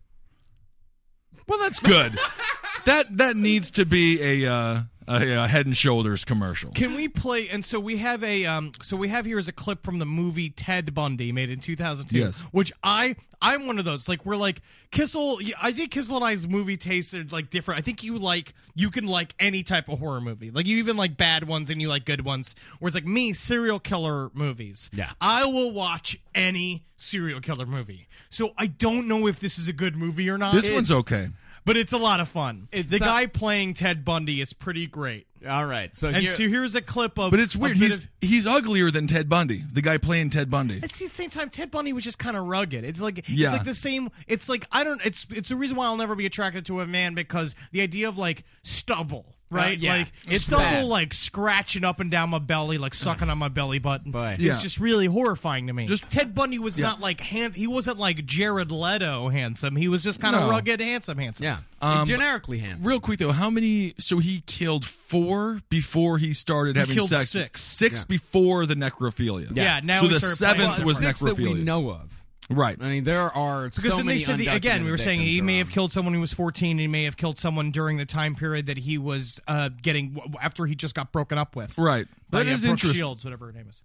Well, that's good. that that needs to be a, uh, a, a Head and Shoulders commercial. Can we play? And so we have a um. So we have here is a clip from the movie Ted Bundy, made in two thousand two. Yes. Which I I'm one of those like we're like Kissel. I think Kissel and I's movie tastes are like different. I think you like you can like any type of horror movie. Like you even like bad ones and you like good ones. Where it's like me, serial killer movies. Yeah. I will watch any serial killer movie. So I don't know if this is a good movie or not. This It's- one's okay. But it's a lot of fun. It's the not- guy playing Ted Bundy is pretty great. All right. So And here, so here's a clip of. But it's a weird. bit He's of- he's uglier than Ted Bundy. The guy playing Ted Bundy. At the same time, Ted Bundy was just kind of rugged. It's like Yeah. it's like the same. It's like I don't. It's it's the reason why I'll never be attracted to a man because the idea of like stubble, right? Uh, yeah. Like It's stubble, bad. like scratching up and down my belly, like sucking on my belly button. Boy. It's Yeah. just really horrifying to me. Just- Ted Bundy was not like hand. He wasn't like Jared Leto handsome. He was just kind of No. rugged, handsome, handsome. yeah, Um, generically handsome. Real quick though, how many? So he killed four before he started having killed sex. six. Six before the necrophilia. Yeah, now so we the started playing- seventh was Six that we necrophilia. know of. Right. I mean, there are Because so then many they said the, again, we were undocumented saying he victims may have around. killed someone who was fourteen. He may have killed someone during the time period that he was uh, getting after he just got broken up with. Right. By, That uh, is Brooke interesting. Shields, whatever her name is.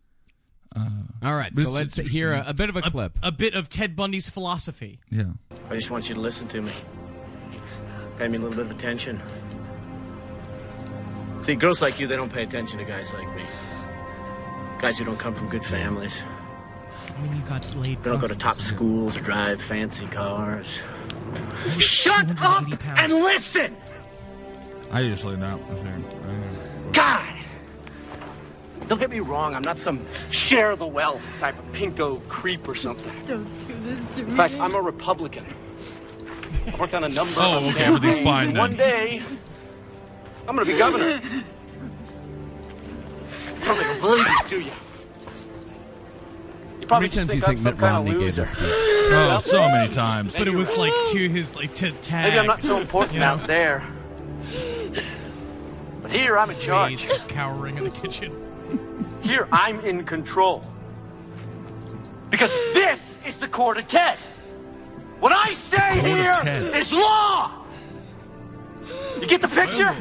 All right, But so it's- let's it's hear a, a bit of a clip. A bit of Ted Bundy's philosophy. Yeah. I just want you to listen to me. Pay me a little bit of attention. See, girls like you, they don't pay attention to guys like me. Guys who don't come from good families. I mean, you got laid. They don't go to top constantly. schools or drive fancy cars. two Shut hundred up eighty pounds. and listen! I usually not. God! Don't get me wrong, I'm not some share the wealth type of pinko creep or something. Don't do this to me. In fact, I'm a Republican. I worked on a number Oh, of okay, everything's campaigns, fine and then. One day, I'm gonna be governor. You probably don't believe it, do you? You How probably many just times do you think I'm think some Mitt kind Romney of gave loser. this speech? Oh, so many times. But it was like to his like to tag. Maybe I'm not so important you know? out there. But here I'm in Maids charge. just cowering in the kitchen. Here I'm in control. Because this is the court of Ted. What I say Court of here Ted. is law. You get the picture?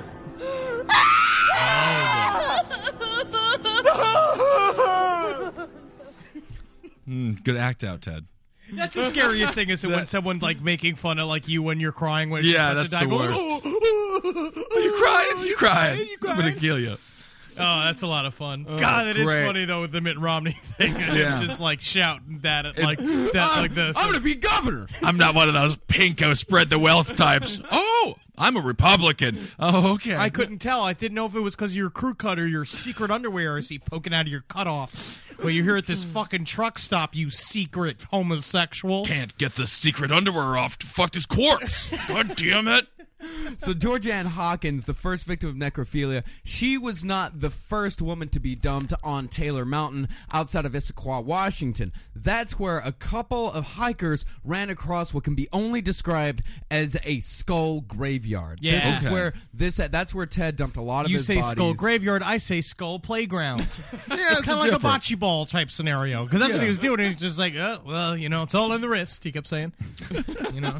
Mm, good act out, Ted. That's the scariest thing is when someone like making fun of like you when you're crying when Yeah, you're that's to die, the go, worst. "Oh, oh, oh, oh, You crying? You crying? You I'm crying? gonna kill you. Oh, that's a lot of fun. God, it is great. funny though with the Mitt Romney thing. And Yeah. just like shouting that at like that like the I'm gonna be governor. I'm not one of those pinko spread the wealth types. Oh, I'm a Republican. Oh, okay. I couldn't tell. I didn't know if it was because of your crew cut or your secret underwear is he poking out of your cutoffs. Well, you're here at this fucking truck stop, you secret homosexual. Can't get the secret underwear off to fuck this corpse. God damn it. So Georgianne Hawkins, the first victim of necrophilia, she was not the first woman to be dumped on Taylor Mountain outside of Issaquah, Washington. That's where a couple of hikers ran across what can be only described as a skull graveyard. Yeah. This is Okay. where this that's where Ted dumped a lot of You his say bodies. skull graveyard, I say skull playground. Yeah, It's kind of like different. a bocce ball type scenario because that's what Yeah. he was doing. He's just like, oh, well, you know, it's all in the wrist. He kept saying, you know.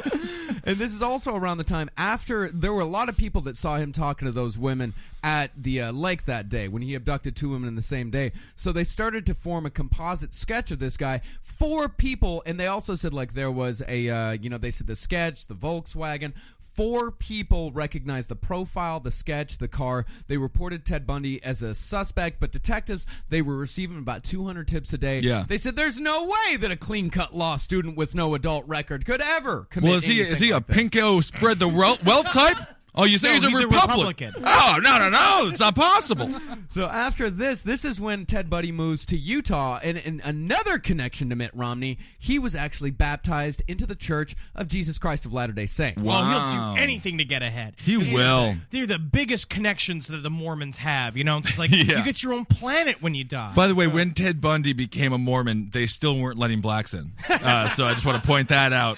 And this is also around the time after there were a lot of people that saw him talking to those women at the uh, lake that day when he abducted two women in the same day. So they started to form a composite sketch of this guy. Four people, and they also said like there was a, uh, you know, they said the sketch, the Volkswagen. Four people recognized the profile, the sketch, the car. They reported Ted Bundy as a suspect, but detectives, they were receiving about two hundred tips a day. Yeah. They said there's no way that a clean-cut law student with no adult record could ever commit Well, is he is anything he a like this. pinko spread the wealth, wealth type? Oh, you say No, he's, a, he's a Republican. Republican. Oh, no, no, no. It's not possible. So after this, this is when Ted Bundy moves to Utah, and, and another connection to Mitt Romney. He was actually baptized into the Church of Jesus Christ of Latter-day Saints. Well, he'll Wow. do anything to get ahead. He 'Cause will. They're, they're the biggest connections that the Mormons have. You know, it's like Yeah. you get your own planet when you die. By the way, when Ted Bundy became a Mormon, they still weren't letting blacks in. Uh, so I just want to point that out.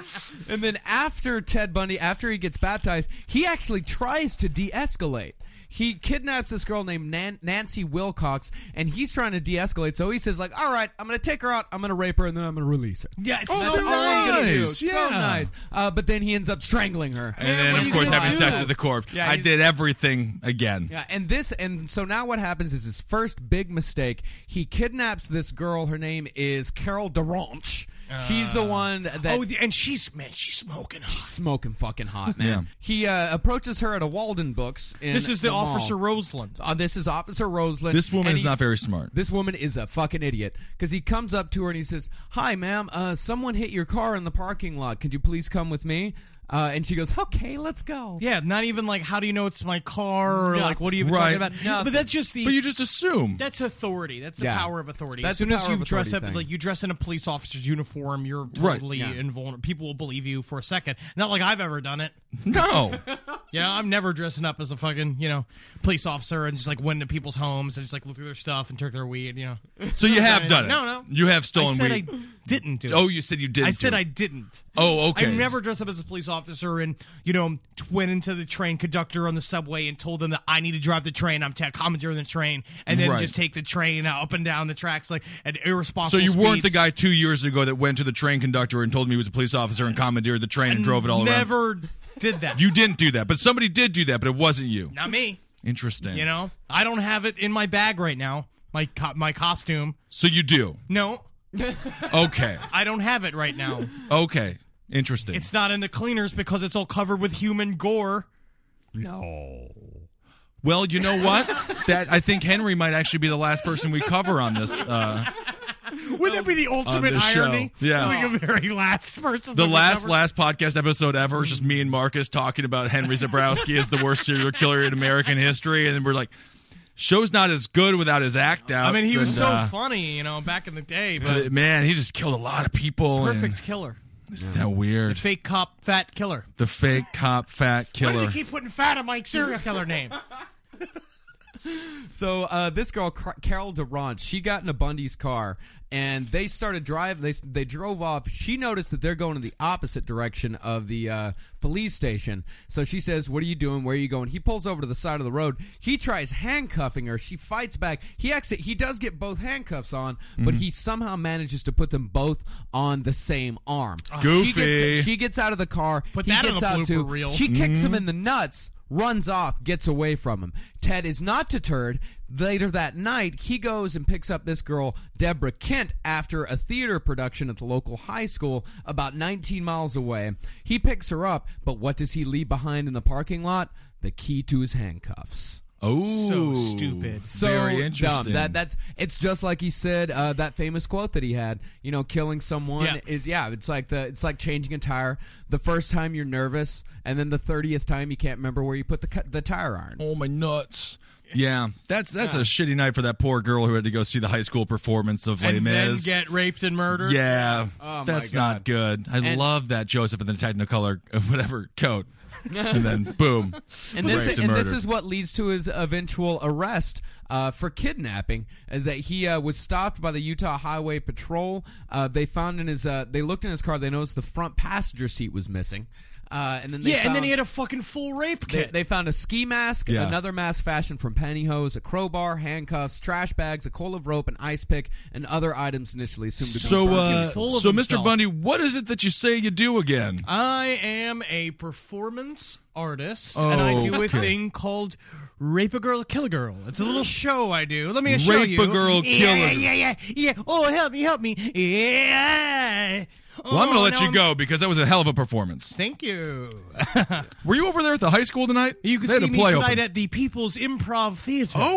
And then after Ted Bundy, after he gets baptized, he actually tries to de-escalate. He kidnaps this girl named Nan- Nancy Wilcox, and he's trying to de-escalate. So he says, like, all right, I'm going to take her out, I'm going to rape her, and then I'm going to release her. yeah, it's That's so all he's gonna do. nice. So Yeah. nice. Uh, but then he ends up strangling her. And then, what are of you course, gonna having do? sex with the corpse. Yeah, I he's- did everything again. Yeah, and this, and so now what happens is his first big mistake. He kidnaps this girl. Her name is Carol DeRanche. She's the one that oh, the- and she's man, she's smoking. hot. smoking fucking hot, man. Yeah. He uh, approaches her at a Walden Books. In This is the, mall. Officer Roseland. Uh, this is Officer Roseland. This woman and is not he's- very smart. This woman is a fucking idiot because he comes up to her and he says, "Hi, ma'am. Uh, someone hit your car in the parking lot. Could you please come with me?" Uh, and she goes, "Okay, let's go." Yeah, not even like how do you know it's my car or No. like what are you even Right. talking about? But that's just the But you just assume. that's authority. That's the Yeah. power of authority. That's as soon the as power you of dress authority up thing. like you dress in a police officer's uniform, you're Right. totally Yeah. invulnerable. People will believe you for a second. Not like I've ever done it. No. You know, I'm never dressing up as a fucking, you know, police officer and just like went into people's homes and just like look through their stuff and took their weed, you know. So you have done it. No, no. You have I stolen said weed. I didn't do it. Oh, you said you didn't. I said do I it. didn't. Oh, okay. I never dressed up as a police officer and, you know, went into the train conductor on the subway and told them that I need to drive the train. I'm t- commandeering the train and then Right. just take the train up and down the tracks like at So irresponsible you weren't the speeds. guy two years ago that went to the train conductor and told me he was a police officer and commandeered the train and drove it all around. Never did that. You didn't do that, but somebody did do that, but it wasn't you. Not me. Interesting. You know, I don't have it in my bag right now. My co- my costume. So you do. No, Okay. I don't have it right now. Okay. Interesting. It's not in the cleaners because it's all covered with human gore. Well, you know what? That I think Henry might actually be the last person we cover on this. Uh, Wouldn't that be the ultimate this show. irony? Yeah. Like a very last person. the that we last covered. last podcast episode ever is just me and Marcus talking about Henry Zabrowski as the worst serial killer in American history, and we're like, show's not as good without his act outs. I mean, he was and, so uh, funny, you know, back in the day. But but, man, he just killed a lot of people. perfect and- killer, Isn't that weird? fake cop, fat killer. The fake cop fat Why do killer. they keep putting fat on my serial killer name? So uh, this girl, Car- Carol DeRanche, she got in a Bundy's car, and they started driving. They they drove off. She noticed that they're going in the opposite direction of the uh, police station. So she says, "What are you doing? Where are you going?" He pulls over to the side of the road. He tries handcuffing her. She fights back. He actually he does get both handcuffs on, but he somehow manages to put them both on the same arm. She Goofy. gets, she gets out of the car. Put he that on gets a out blooper too. reel. She kicks him in the nuts. runs off, gets away from him. Ted is not deterred. Later that night, he goes and picks up this girl, Deborah Kent, after a theater production at the local high school about nineteen miles away. He picks her up, but what does he leave behind in the parking lot? The key to his handcuffs. Oh, So stupid. So very interesting. dumb. That that's it's just like he said uh, that famous quote that he had. You know, killing someone Yeah. is yeah. It's like the it's like changing a tire. The first time you're nervous, and then the thirtieth time you can't remember where you put the cu- the tire iron. Oh my nuts! Yeah, that's that's a shitty night for that poor girl who had to go see the high school performance of Les And then Mis. get raped and murdered. Yeah, Oh, my that's God. not good. I And- love that Joseph in the Technicolor, uh, whatever coat, and then boom, And this raped and this murdered. is what leads to his eventual arrest uh, for kidnapping. Is that he uh, was stopped by the Utah Highway Patrol. Uh, they found in his uh, they looked in his car. They noticed the front passenger seat was missing. Uh, and then they Yeah, and then found- he had a fucking full rape They, kit. they found a ski mask, Yeah. another mask fashioned from pantyhose, a crowbar, handcuffs, trash bags, a coil of rope, an ice pick, and other items initially assumed to be So, from- uh, full of so Mister himself. Bundy, what is it that you say you do again? I am a performance artist, and I do a Okay. thing called Rape a Girl, Kill a Girl. It's a little show I do. Let me show Rape you. a Girl, Kill yeah, a Girl. Yeah, yeah, yeah. Oh, help me, help me. Yeah. Well, I'm going to Oh, let now you I'm- go because that was a hell of a performance. Thank you. Were you over there at the high school tonight? You can They had see a me play tonight open. at the People's Improv Theater. Oh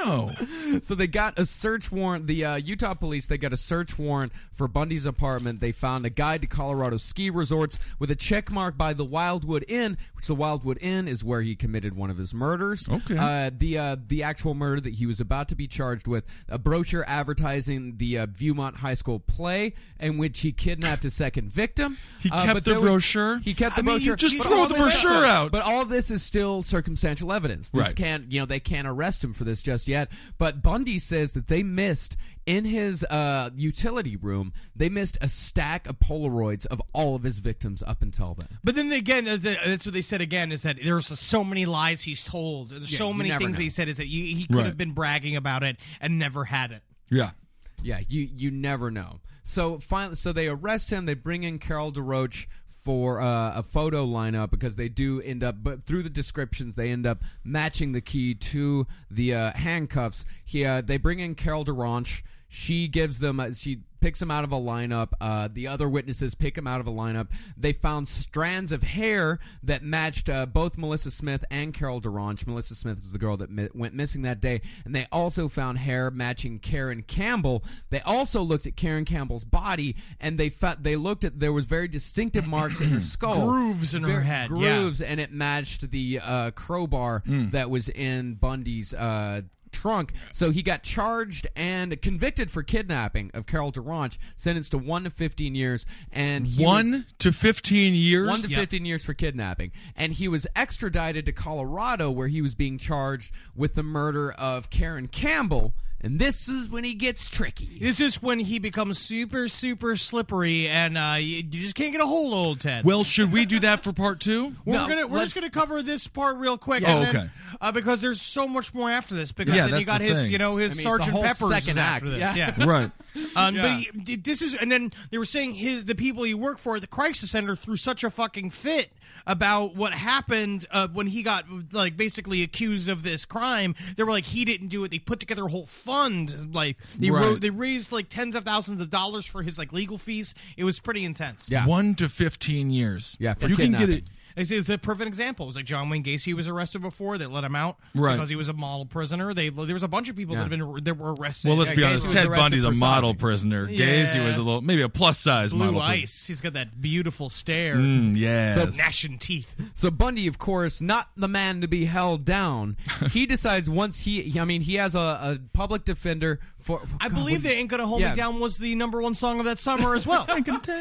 wow! So they got a search warrant. The uh, Utah police, they got a search warrant for Bundy's apartment. They found a guide to Colorado ski resorts with a check mark by the Wildwood Inn, which the Wildwood Inn is where he committed one of his murders. Okay. Uh, the uh, the actual murder that he was about to be charged with, a brochure advertising the uh, Viewmont High School play in which he kidnapped his second victim. He Uh, kept but the there was- brochure? He kept the I mean, you brochure. just But throw all the this- brochure out. But all of this is still circumstantial evidence. This Right. can't, you know, they can't arrest him for this just yet. But Bundy says that they missed in his uh, utility room. They missed a stack of Polaroids of all of his victims up until then. But then again, uh, the- that's what they said again, is that there's so many lies he's told. There's Yeah, so you many never things know. he said is that you, he could Right. have been bragging about it and never had it. Yeah. Yeah, you you never know. So finally, so they arrest him. They bring in Carol DeRoche for uh, a photo lineup because they do end up, but through the descriptions, they end up matching the key to the uh, handcuffs. He, uh, they bring in Carol DeRoche. She gives them, uh, she picks him out of a lineup. Uh, the other witnesses pick him out of a lineup. They found strands of hair that matched uh, both Melissa Smith and Carol DeRoche. Melissa Smith was the girl that mi- went missing that day. And they also found hair matching Karen Campbell. They also looked at Karen Campbell's body, and they fa- they looked at, there was very distinctive marks in her skull. Grooves in her Very- head, yeah. Grooves, and it matched the uh, crowbar Hmm. that was in Bundy's uh, trunk. So he got charged and convicted for kidnapping of Carol DeRoche, sentenced to one to fifteen years, and he One was- to fifteen years. one to Yep. fifteen years for kidnapping, and he was extradited to Colorado, where he was being charged with the murder of Karen Campbell. And this is when he gets tricky. This is when he becomes super, super slippery, and uh, you, you just can't get a hold of old Ted. Well, should we do that for part two? We're No, gonna we're let's- just gonna cover this part real quick. Yeah. and Oh, then, okay. Uh, because there's so much more after this. Because Yeah, then you that's got the his, thing. you know, his I mean, it's the Sergeant whole Pepper's second after act, this. yeah. Yeah. Right. Um, Yeah. But he, this is, and then they were saying his the people he worked for at the crisis center threw such a fucking fit about what happened uh, when he got like basically accused of this crime. They were like, he didn't do it. They put together a whole fund. Like they Right. wrote, they raised like tens of thousands of dollars for his like legal fees. It was pretty intense. Yeah. One to fifteen years. Yeah, for you can get kidnapping. it. It's, it's a perfect example. It was like John Wayne Gacy was arrested before. They let him out Right. because he was a model prisoner. They there was a bunch of people Yeah. that have been that were arrested. Well, let's Yeah, be Gacy honest. was Ted arrested Bundy's a for model sodomy. prisoner. Yeah. Gacy was a little, maybe a plus size Blue model. ice. He's got that beautiful stare, Mm, yes. gnashing teeth. So Bundy, of course, not the man to be held down. He decides once he, I mean, he has a, a public defender for. I God, believe what- "They Ain't Gonna Hold Yeah. Me Down" was the number one song of that summer as well.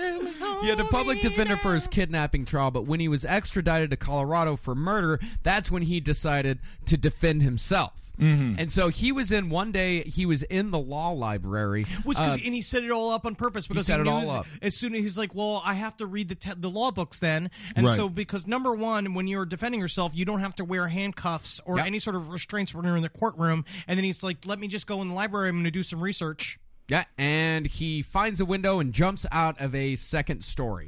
He had a public defender for his kidnapping trial, but when he was extradited to Colorado for murder, that's when he decided to defend himself. Mm-hmm. And so he was in one day. He was in the law library. Was 'cause- uh, and he set it all up on purpose because set it knew all as- up. As soon as he's like, well, I have to read the te- the law books then, and Right. so because number one, when you're defending yourself, you don't have to wear handcuffs or Yep. any sort of restraints when you're in the courtroom. And then he's like, let me just go in the library. I'm going to do some research. Yeah, and he finds a window and jumps out of a second story.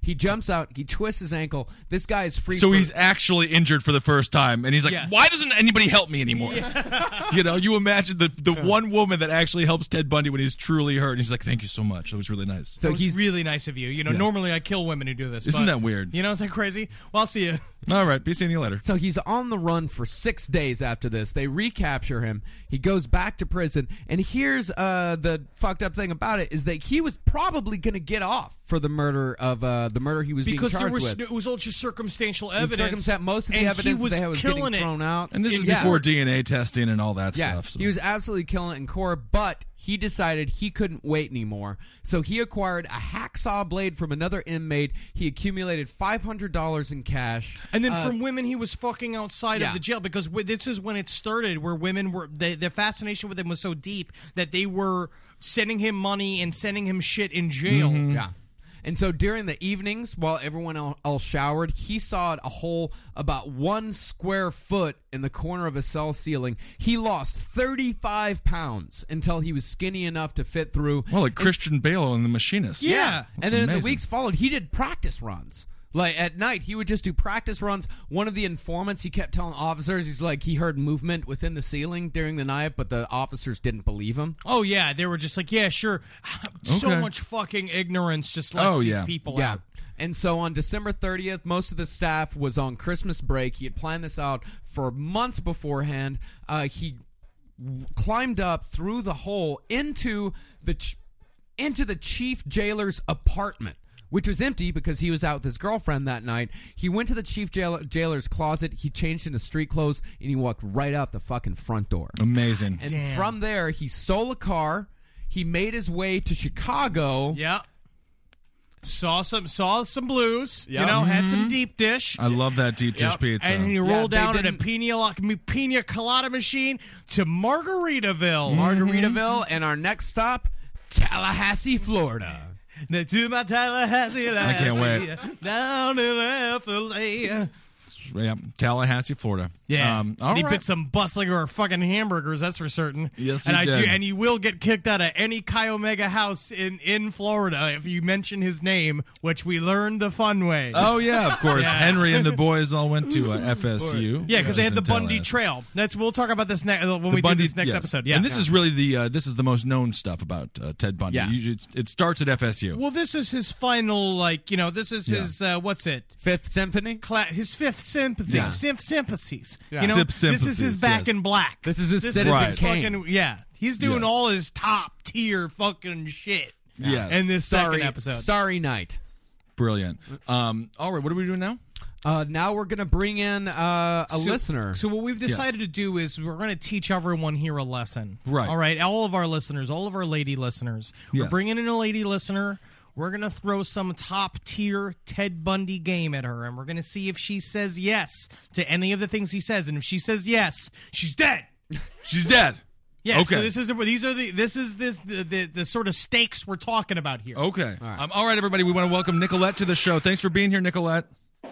He jumps out. He twists his ankle. This guy is free. So for- he's actually injured for the first time, and he's like, Yes. "Why doesn't anybody help me anymore?" You know, you imagine the the one woman that actually helps Ted Bundy when he's truly hurt. And he's like, "Thank you so much. That was really nice." So It was he's really nice of you. You know, Yeah. normally I kill women who do this. Isn't but, that weird? You know, is that crazy? Well, I'll see you. All right, be seeing you later. So he's on the run for six days after this. They recapture him. He goes back to prison. And here's uh, the fucked up thing about it is that he was probably going to get off for the murder of uh, the murder he was Because being there charged was with. it was all just circumstantial It was evidence. circumstan- most of the and evidence he was that they had was killing getting it. thrown out. And this is Yeah. before D N A testing and all that Yeah, stuff. So. he was absolutely killing it in court, but he decided he couldn't wait anymore. So he acquired a hacksaw blade from another inmate. He accumulated five hundred dollars in cash. And then Uh, from women he was fucking outside yeah. of the jail because w- this is when it started where women were they, their fascination with him was so deep that they were sending him money and sending him shit in jail. Mm-hmm. Yeah. And so during the evenings, while everyone el- else showered, he sawed a hole about one square foot in the corner of a cell ceiling. He lost thirty-five pounds until he was skinny enough to fit through. well, like Christian Bale in The Machinist. Yeah. And That's then in the amazing. weeks followed, he did practice runs. Like at night, he would just do practice runs. One of the informants, he kept telling officers, he's like, he heard movement within the ceiling during the night, but the officers didn't believe him. Oh yeah, they were just like, yeah, sure. So Okay. much fucking ignorance just lets Oh, these yeah. people Yeah. out. And so on December thirtieth, most of the staff was on Christmas break. He had planned this out for months beforehand. Uh, he w- climbed up through the hole into the ch- into the chief jailer's apartment, which was empty because he was out with his girlfriend that night. He went to the chief jail- jailer's closet. He changed into street clothes, and he walked right out the fucking front door. Amazing. And Damn. from there, he stole a car. He made his way to Chicago. Yeah. Saw some saw some blues, Yep. you know, had some deep dish. I love that deep dish Yep. pizza. And he Yeah, rolled they down in a didn't- pina, pina colada machine to Margaritaville. Margaritaville, and our next stop, Tallahassee, Florida. Now to my Tallahassee, I can't wait. down in F L A. yeah, Tallahassee, Florida. Yeah, Um, all and he right. bit some butts like our fucking hamburgers. That's for certain. Yes, and he I did. do, and he will get kicked out of any Chi Omega house in in Florida if you mention his name, which we learned the fun way. Oh yeah, of course. Yeah. Henry and the boys all went to uh, F S U. yeah, because they had the in Bundy Tallahassee. Trail. That's we'll talk about this next when The we Bundy- do this next yes. episode. Yeah, and this is really the uh, this is the most known stuff about uh, Ted Bundy. Yeah. You- it's- it starts at F S U. well, this is his final, like you know, this is Yeah. his uh, what's it? Fifth Symphony. Cla- his fifth sympathy, Yeah. Sym- sympathies. Yeah. You know, Sip this is his sympathies, Back yes. in Black. This is his this Citizen is his Kane. fucking yeah. He's doing Yes. all his top tier fucking shit. Yes. in this Starry, second episode. Starry Night. Brilliant. Um, all right, what are we doing now? Uh, now we're gonna bring in uh, a So- listener. So what we've decided to do is we're going to teach everyone here a lesson. Right. All right. All of our listeners, all of our lady listeners. We're Yes. bringing in a lady listener. We're going to throw some top tier Ted Bundy game at her, and we're going to see if she says yes to any of the things he says. And if she says yes, she's dead. She's dead. Yeah. Okay. So this is these are the this is this the, the the sort of stakes we're talking about here. Okay. All right. Um, all right, everybody. We want to welcome Nicolette to the show. Thanks for being here, Nicolette.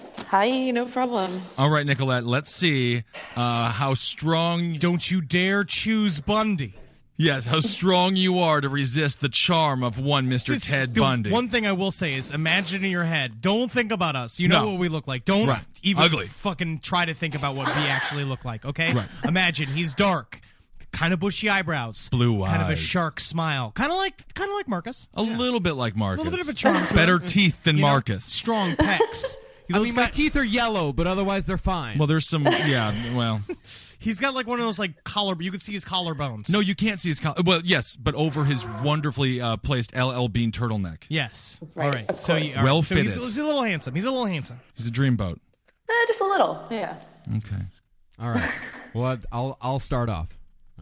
Hi, no problem. All right, Nicolette. Let's see uh, how strong. Don't you dare choose Bundy. Yes, how strong you are to resist the charm of one Mister This- Ted the Bundy. One thing I will say is imagine in your head. Don't think about us. You know No. what we look like. Don't Right. even Ugly. fucking try to think about what we actually look like, okay? Right. Imagine he's dark, kind of bushy eyebrows, Blue kind of a eyes. shark smile, kind of like kind of like Marcus. A little bit like Marcus. A little bit of a charm to Better him. teeth than You know, Marcus. strong pecs. I Those mean, my guy- teeth are yellow, but otherwise they're fine. Well, there's some. Yeah. Well, he's got like one of those like collar. You can see his collarbones. no, you can't see his. Collar. Well, yes, but over his wonderfully uh, placed L L Bean turtleneck. Yes. Right, All right. of So, course. you, all right. Well so he's, fitted. he's a little handsome. He's a little handsome. He's a dreamboat. Eh, just a little, yeah. Okay. All right. Well, I'll I'll start off.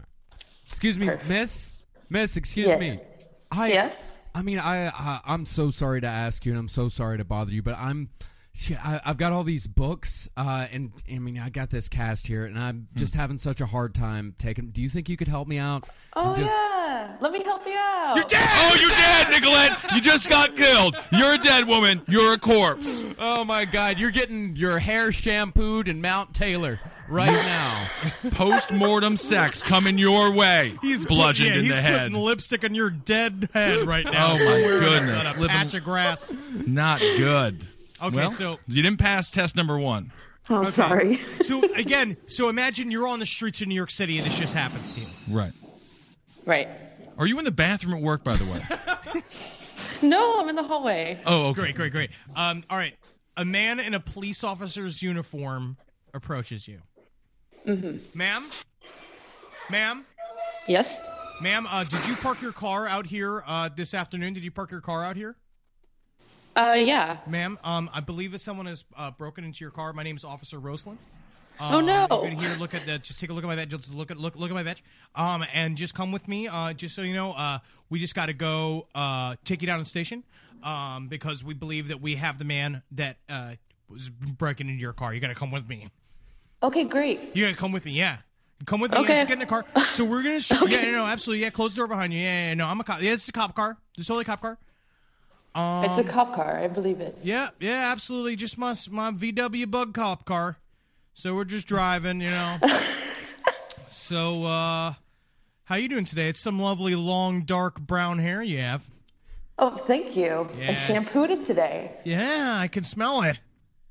Excuse me, Perfect. Miss. Miss, excuse Yeah. me. I, Yes? I mean, I, I I'm so sorry to ask you, and I'm so sorry to bother you, but I'm. Shit, I, I've got all these books, uh, and I mean, I got this cast here, and I'm just having such a hard time taking. Do you think you could help me out? Oh, And just- yeah. Let me help you out. You're dead! Oh, you're dead, Nicolette! You just got killed. You're a dead woman. You're a corpse. Oh my God! You're getting your hair shampooed in Mount Taylor. right now. Post-mortem sex coming your way. He's bludgeoned yeah, in he's the head. putting lipstick on your dead head right now. Oh, my somewhere goodness. on a Living- patch of grass. Not good. Okay, well, so you didn't pass test number one. Oh, sorry. so again, so imagine you're on the streets of New York City and this just happens to you. Right. Right. Are you in the bathroom at work, by the way? No, I'm in the hallway. Oh, okay. Great, great, great. Um, all right. A man in a police officer's uniform approaches you. Mm-hmm. Ma'am? Ma'am? Yes? Ma'am, uh, did you park your car out here uh, this afternoon? Did you park your car out here? Uh, yeah. Ma'am, um, I believe that someone has uh, broken into your car. My name is Officer Roseland. Um, Oh, no. You can here look at the. Just take a look at my badge. Just look at look look at my badge. Um, and just come with me. Uh, just so you know, uh, we just got to go. Uh, take you down to the station. Um, because we believe that we have the man that uh was breaking into your car. You got to come with me. Okay, great. You got to come with me. Yeah. Come with me. Okay. Just get in the car. So we're gonna. Sh- Okay. Yeah, no, absolutely. Yeah, close the door behind you. Yeah, yeah, yeah, no, I'm a cop. Yeah, it's a cop car. It's totally a cop car. Um, It's a cop car. I believe it. Yeah, yeah, absolutely. Just my my V W bug cop car. So we're just driving, you know. So, uh, how you doing today? It's some lovely long dark brown hair you have. Oh, thank you. Yeah. I shampooed it today. Yeah, I can smell it.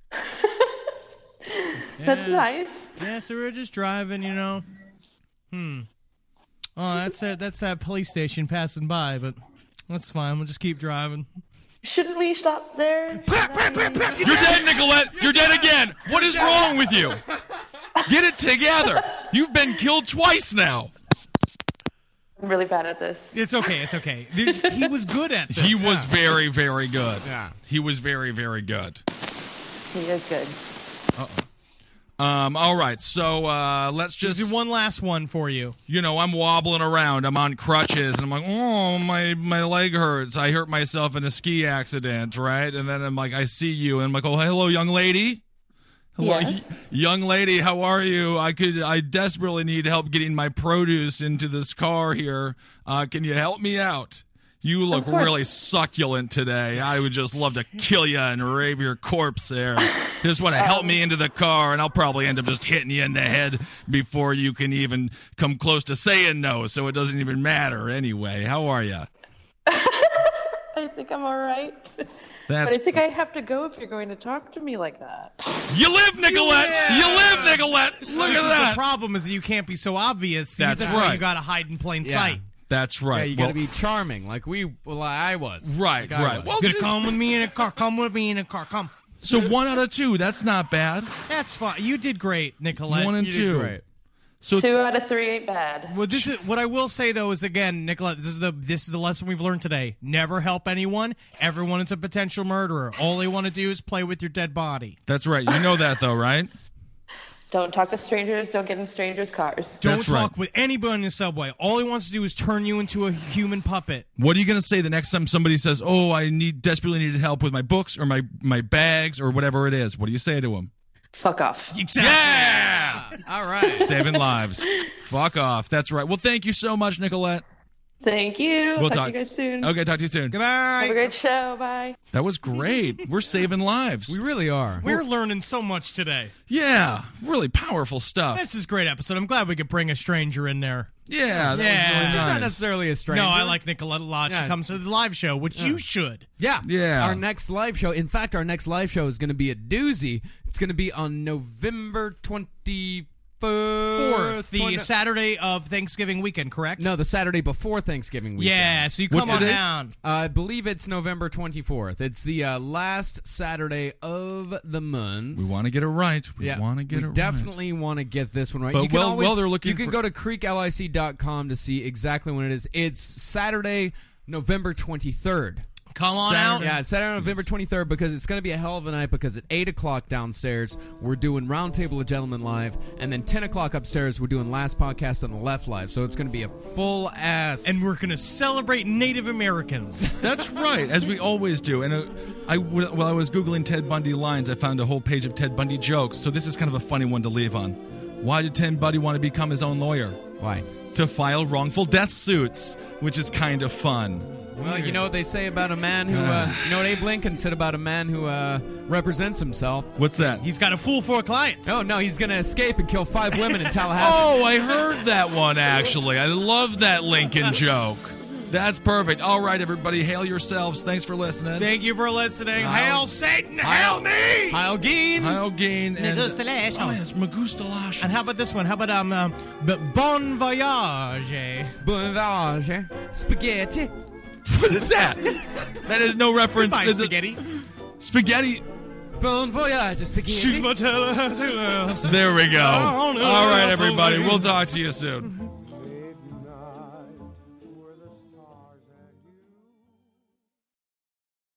That's Yeah. nice. Yeah, so we're just driving, you know. Hmm. Oh, that's that. That's that police station passing by, but that's fine. We'll just keep driving. Shouldn't we stop there? You're dead, Nicolette. You're dead again. What is wrong with you? Get it together. You've been killed twice now. I'm really bad at this. It's okay. It's okay. There's, he was good at this. He was very, very good. Yeah. He was very, very good. He is good. Um, all right, so uh, let's Just just, do one last one for you. you know, I'm wobbling around. I'm on crutches, and I'm like, oh, my, my leg hurts. I hurt myself in a ski accident, right? And then I'm like, I see you, and I'm like, oh, hello, young lady. Hello, Yes. y- young lady, how are you? I could, I desperately need help getting my produce into this car here. Uh, can you help me out? You look course. really succulent today. I would just love to kill you and rape your corpse there. Just want to help me into the car, and I'll probably end up just hitting you in the head before you can even come close to saying no, so it doesn't even matter anyway. How are you? I think I'm all right. That's But I think I have to go if you're going to talk to me like that. You live, Nicolette! Yeah. You live, Nicolette! Look This at is that! The problem is that you can't be so obvious. See, That's why right. You got to hide in plain Yeah. sight. That's Yeah, right. you got to Well, be charming, like we, well, I was. right, Like I right. was. Well, You gotta come with me in a car. Come with me in a car. Come. so one out of two. That's not bad. That's fine. You did great, Nicolette. One and You two. did great. So Two out of three ain't bad. Well, this is what I will say though is again, Nicolette. This is the this is the lesson we've learned today. Never help anyone. Everyone is a potential murderer. All they want to do is play with your dead body. that's right. You know that though, right? Don't talk to strangers. Don't get in strangers' cars. Don't That's talk right. with anybody in the subway. All he wants to do is turn you into a human puppet. What are you going to say the next time somebody says, "Oh, I need desperately needed help with my books or my my bags or whatever it is"? What do you say to them? Fuck off. Exactly. Yeah, All right. saving lives. Fuck off. That's right. Well, thank you so much, Nicolette. Thank you. We'll talk, talk to you guys soon. Okay, talk to you soon. Have a Goodbye. great show. Bye. That was great. We're saving lives. We really are. We're learning so much today. Yeah, really powerful stuff. This is a great episode. I'm glad we could bring a stranger in there. Yeah, that Yeah. was really She's She's nice. not necessarily a stranger. No, I like Nicolette a lot. Yeah. She comes to the live show, which you should. Yeah. Yeah. Our next live show, in fact, our next live show is going to be a doozy. It's going to be on November twenty-fourth. Fourth, the twenty- Saturday of Thanksgiving weekend, correct? No, the Saturday before Thanksgiving weekend. Yeah, so you What's come the on date? down. I believe it's November twenty-fourth. It's the uh, last Saturday of the month. We want to get it right. We Yeah, want to get we it right. definitely want to get this one right. But you can well- always, well, they're looking You can for- go to creek lic dot com to see exactly when it is. It's Saturday, November twenty-third. Come on Saturday. out. Yeah, it's Saturday, November twenty-third, because it's going to be a hell of a night, because at eight o'clock downstairs, we're doing Roundtable of Gentlemen live, and then ten o'clock upstairs, we're doing Last Podcast on the Left live, so it's going to be a full-ass... And we're going to celebrate Native Americans. That's right, as we always do. And uh, I, while I was Googling Ted Bundy lines, I found a whole page of Ted Bundy jokes, so this is kind of a funny one to leave on. Why did Ted Bundy want to become his own lawyer? Why? To file wrongful death suits, which is kind of fun. Well, you know what they say about a man who, uh, you know what Abe Lincoln said about a man who uh, represents himself? What's that? He's got a fool for a client. Oh, no, he's going to escape and kill five women in Tallahassee. Oh, I heard that one, actually. I love that Lincoln joke. That's perfect. All right, everybody, hail yourselves. Thanks for listening. Thank you for listening. Heil- Hail Satan, hail me! Heil Geen! Heil Geen. And, Magustalash. oh, yes, Magustalash. And how about this one? How about um, um b- Bon Voyage? Bon voyage. Spaghetti. What is that? That is no reference Goodbye, to the- spaghetti. Spaghetti. Bon voyage, spaghetti. She's my Tallahassee. There we go. Oh, no, All right, no, everybody. no. We'll talk to you soon.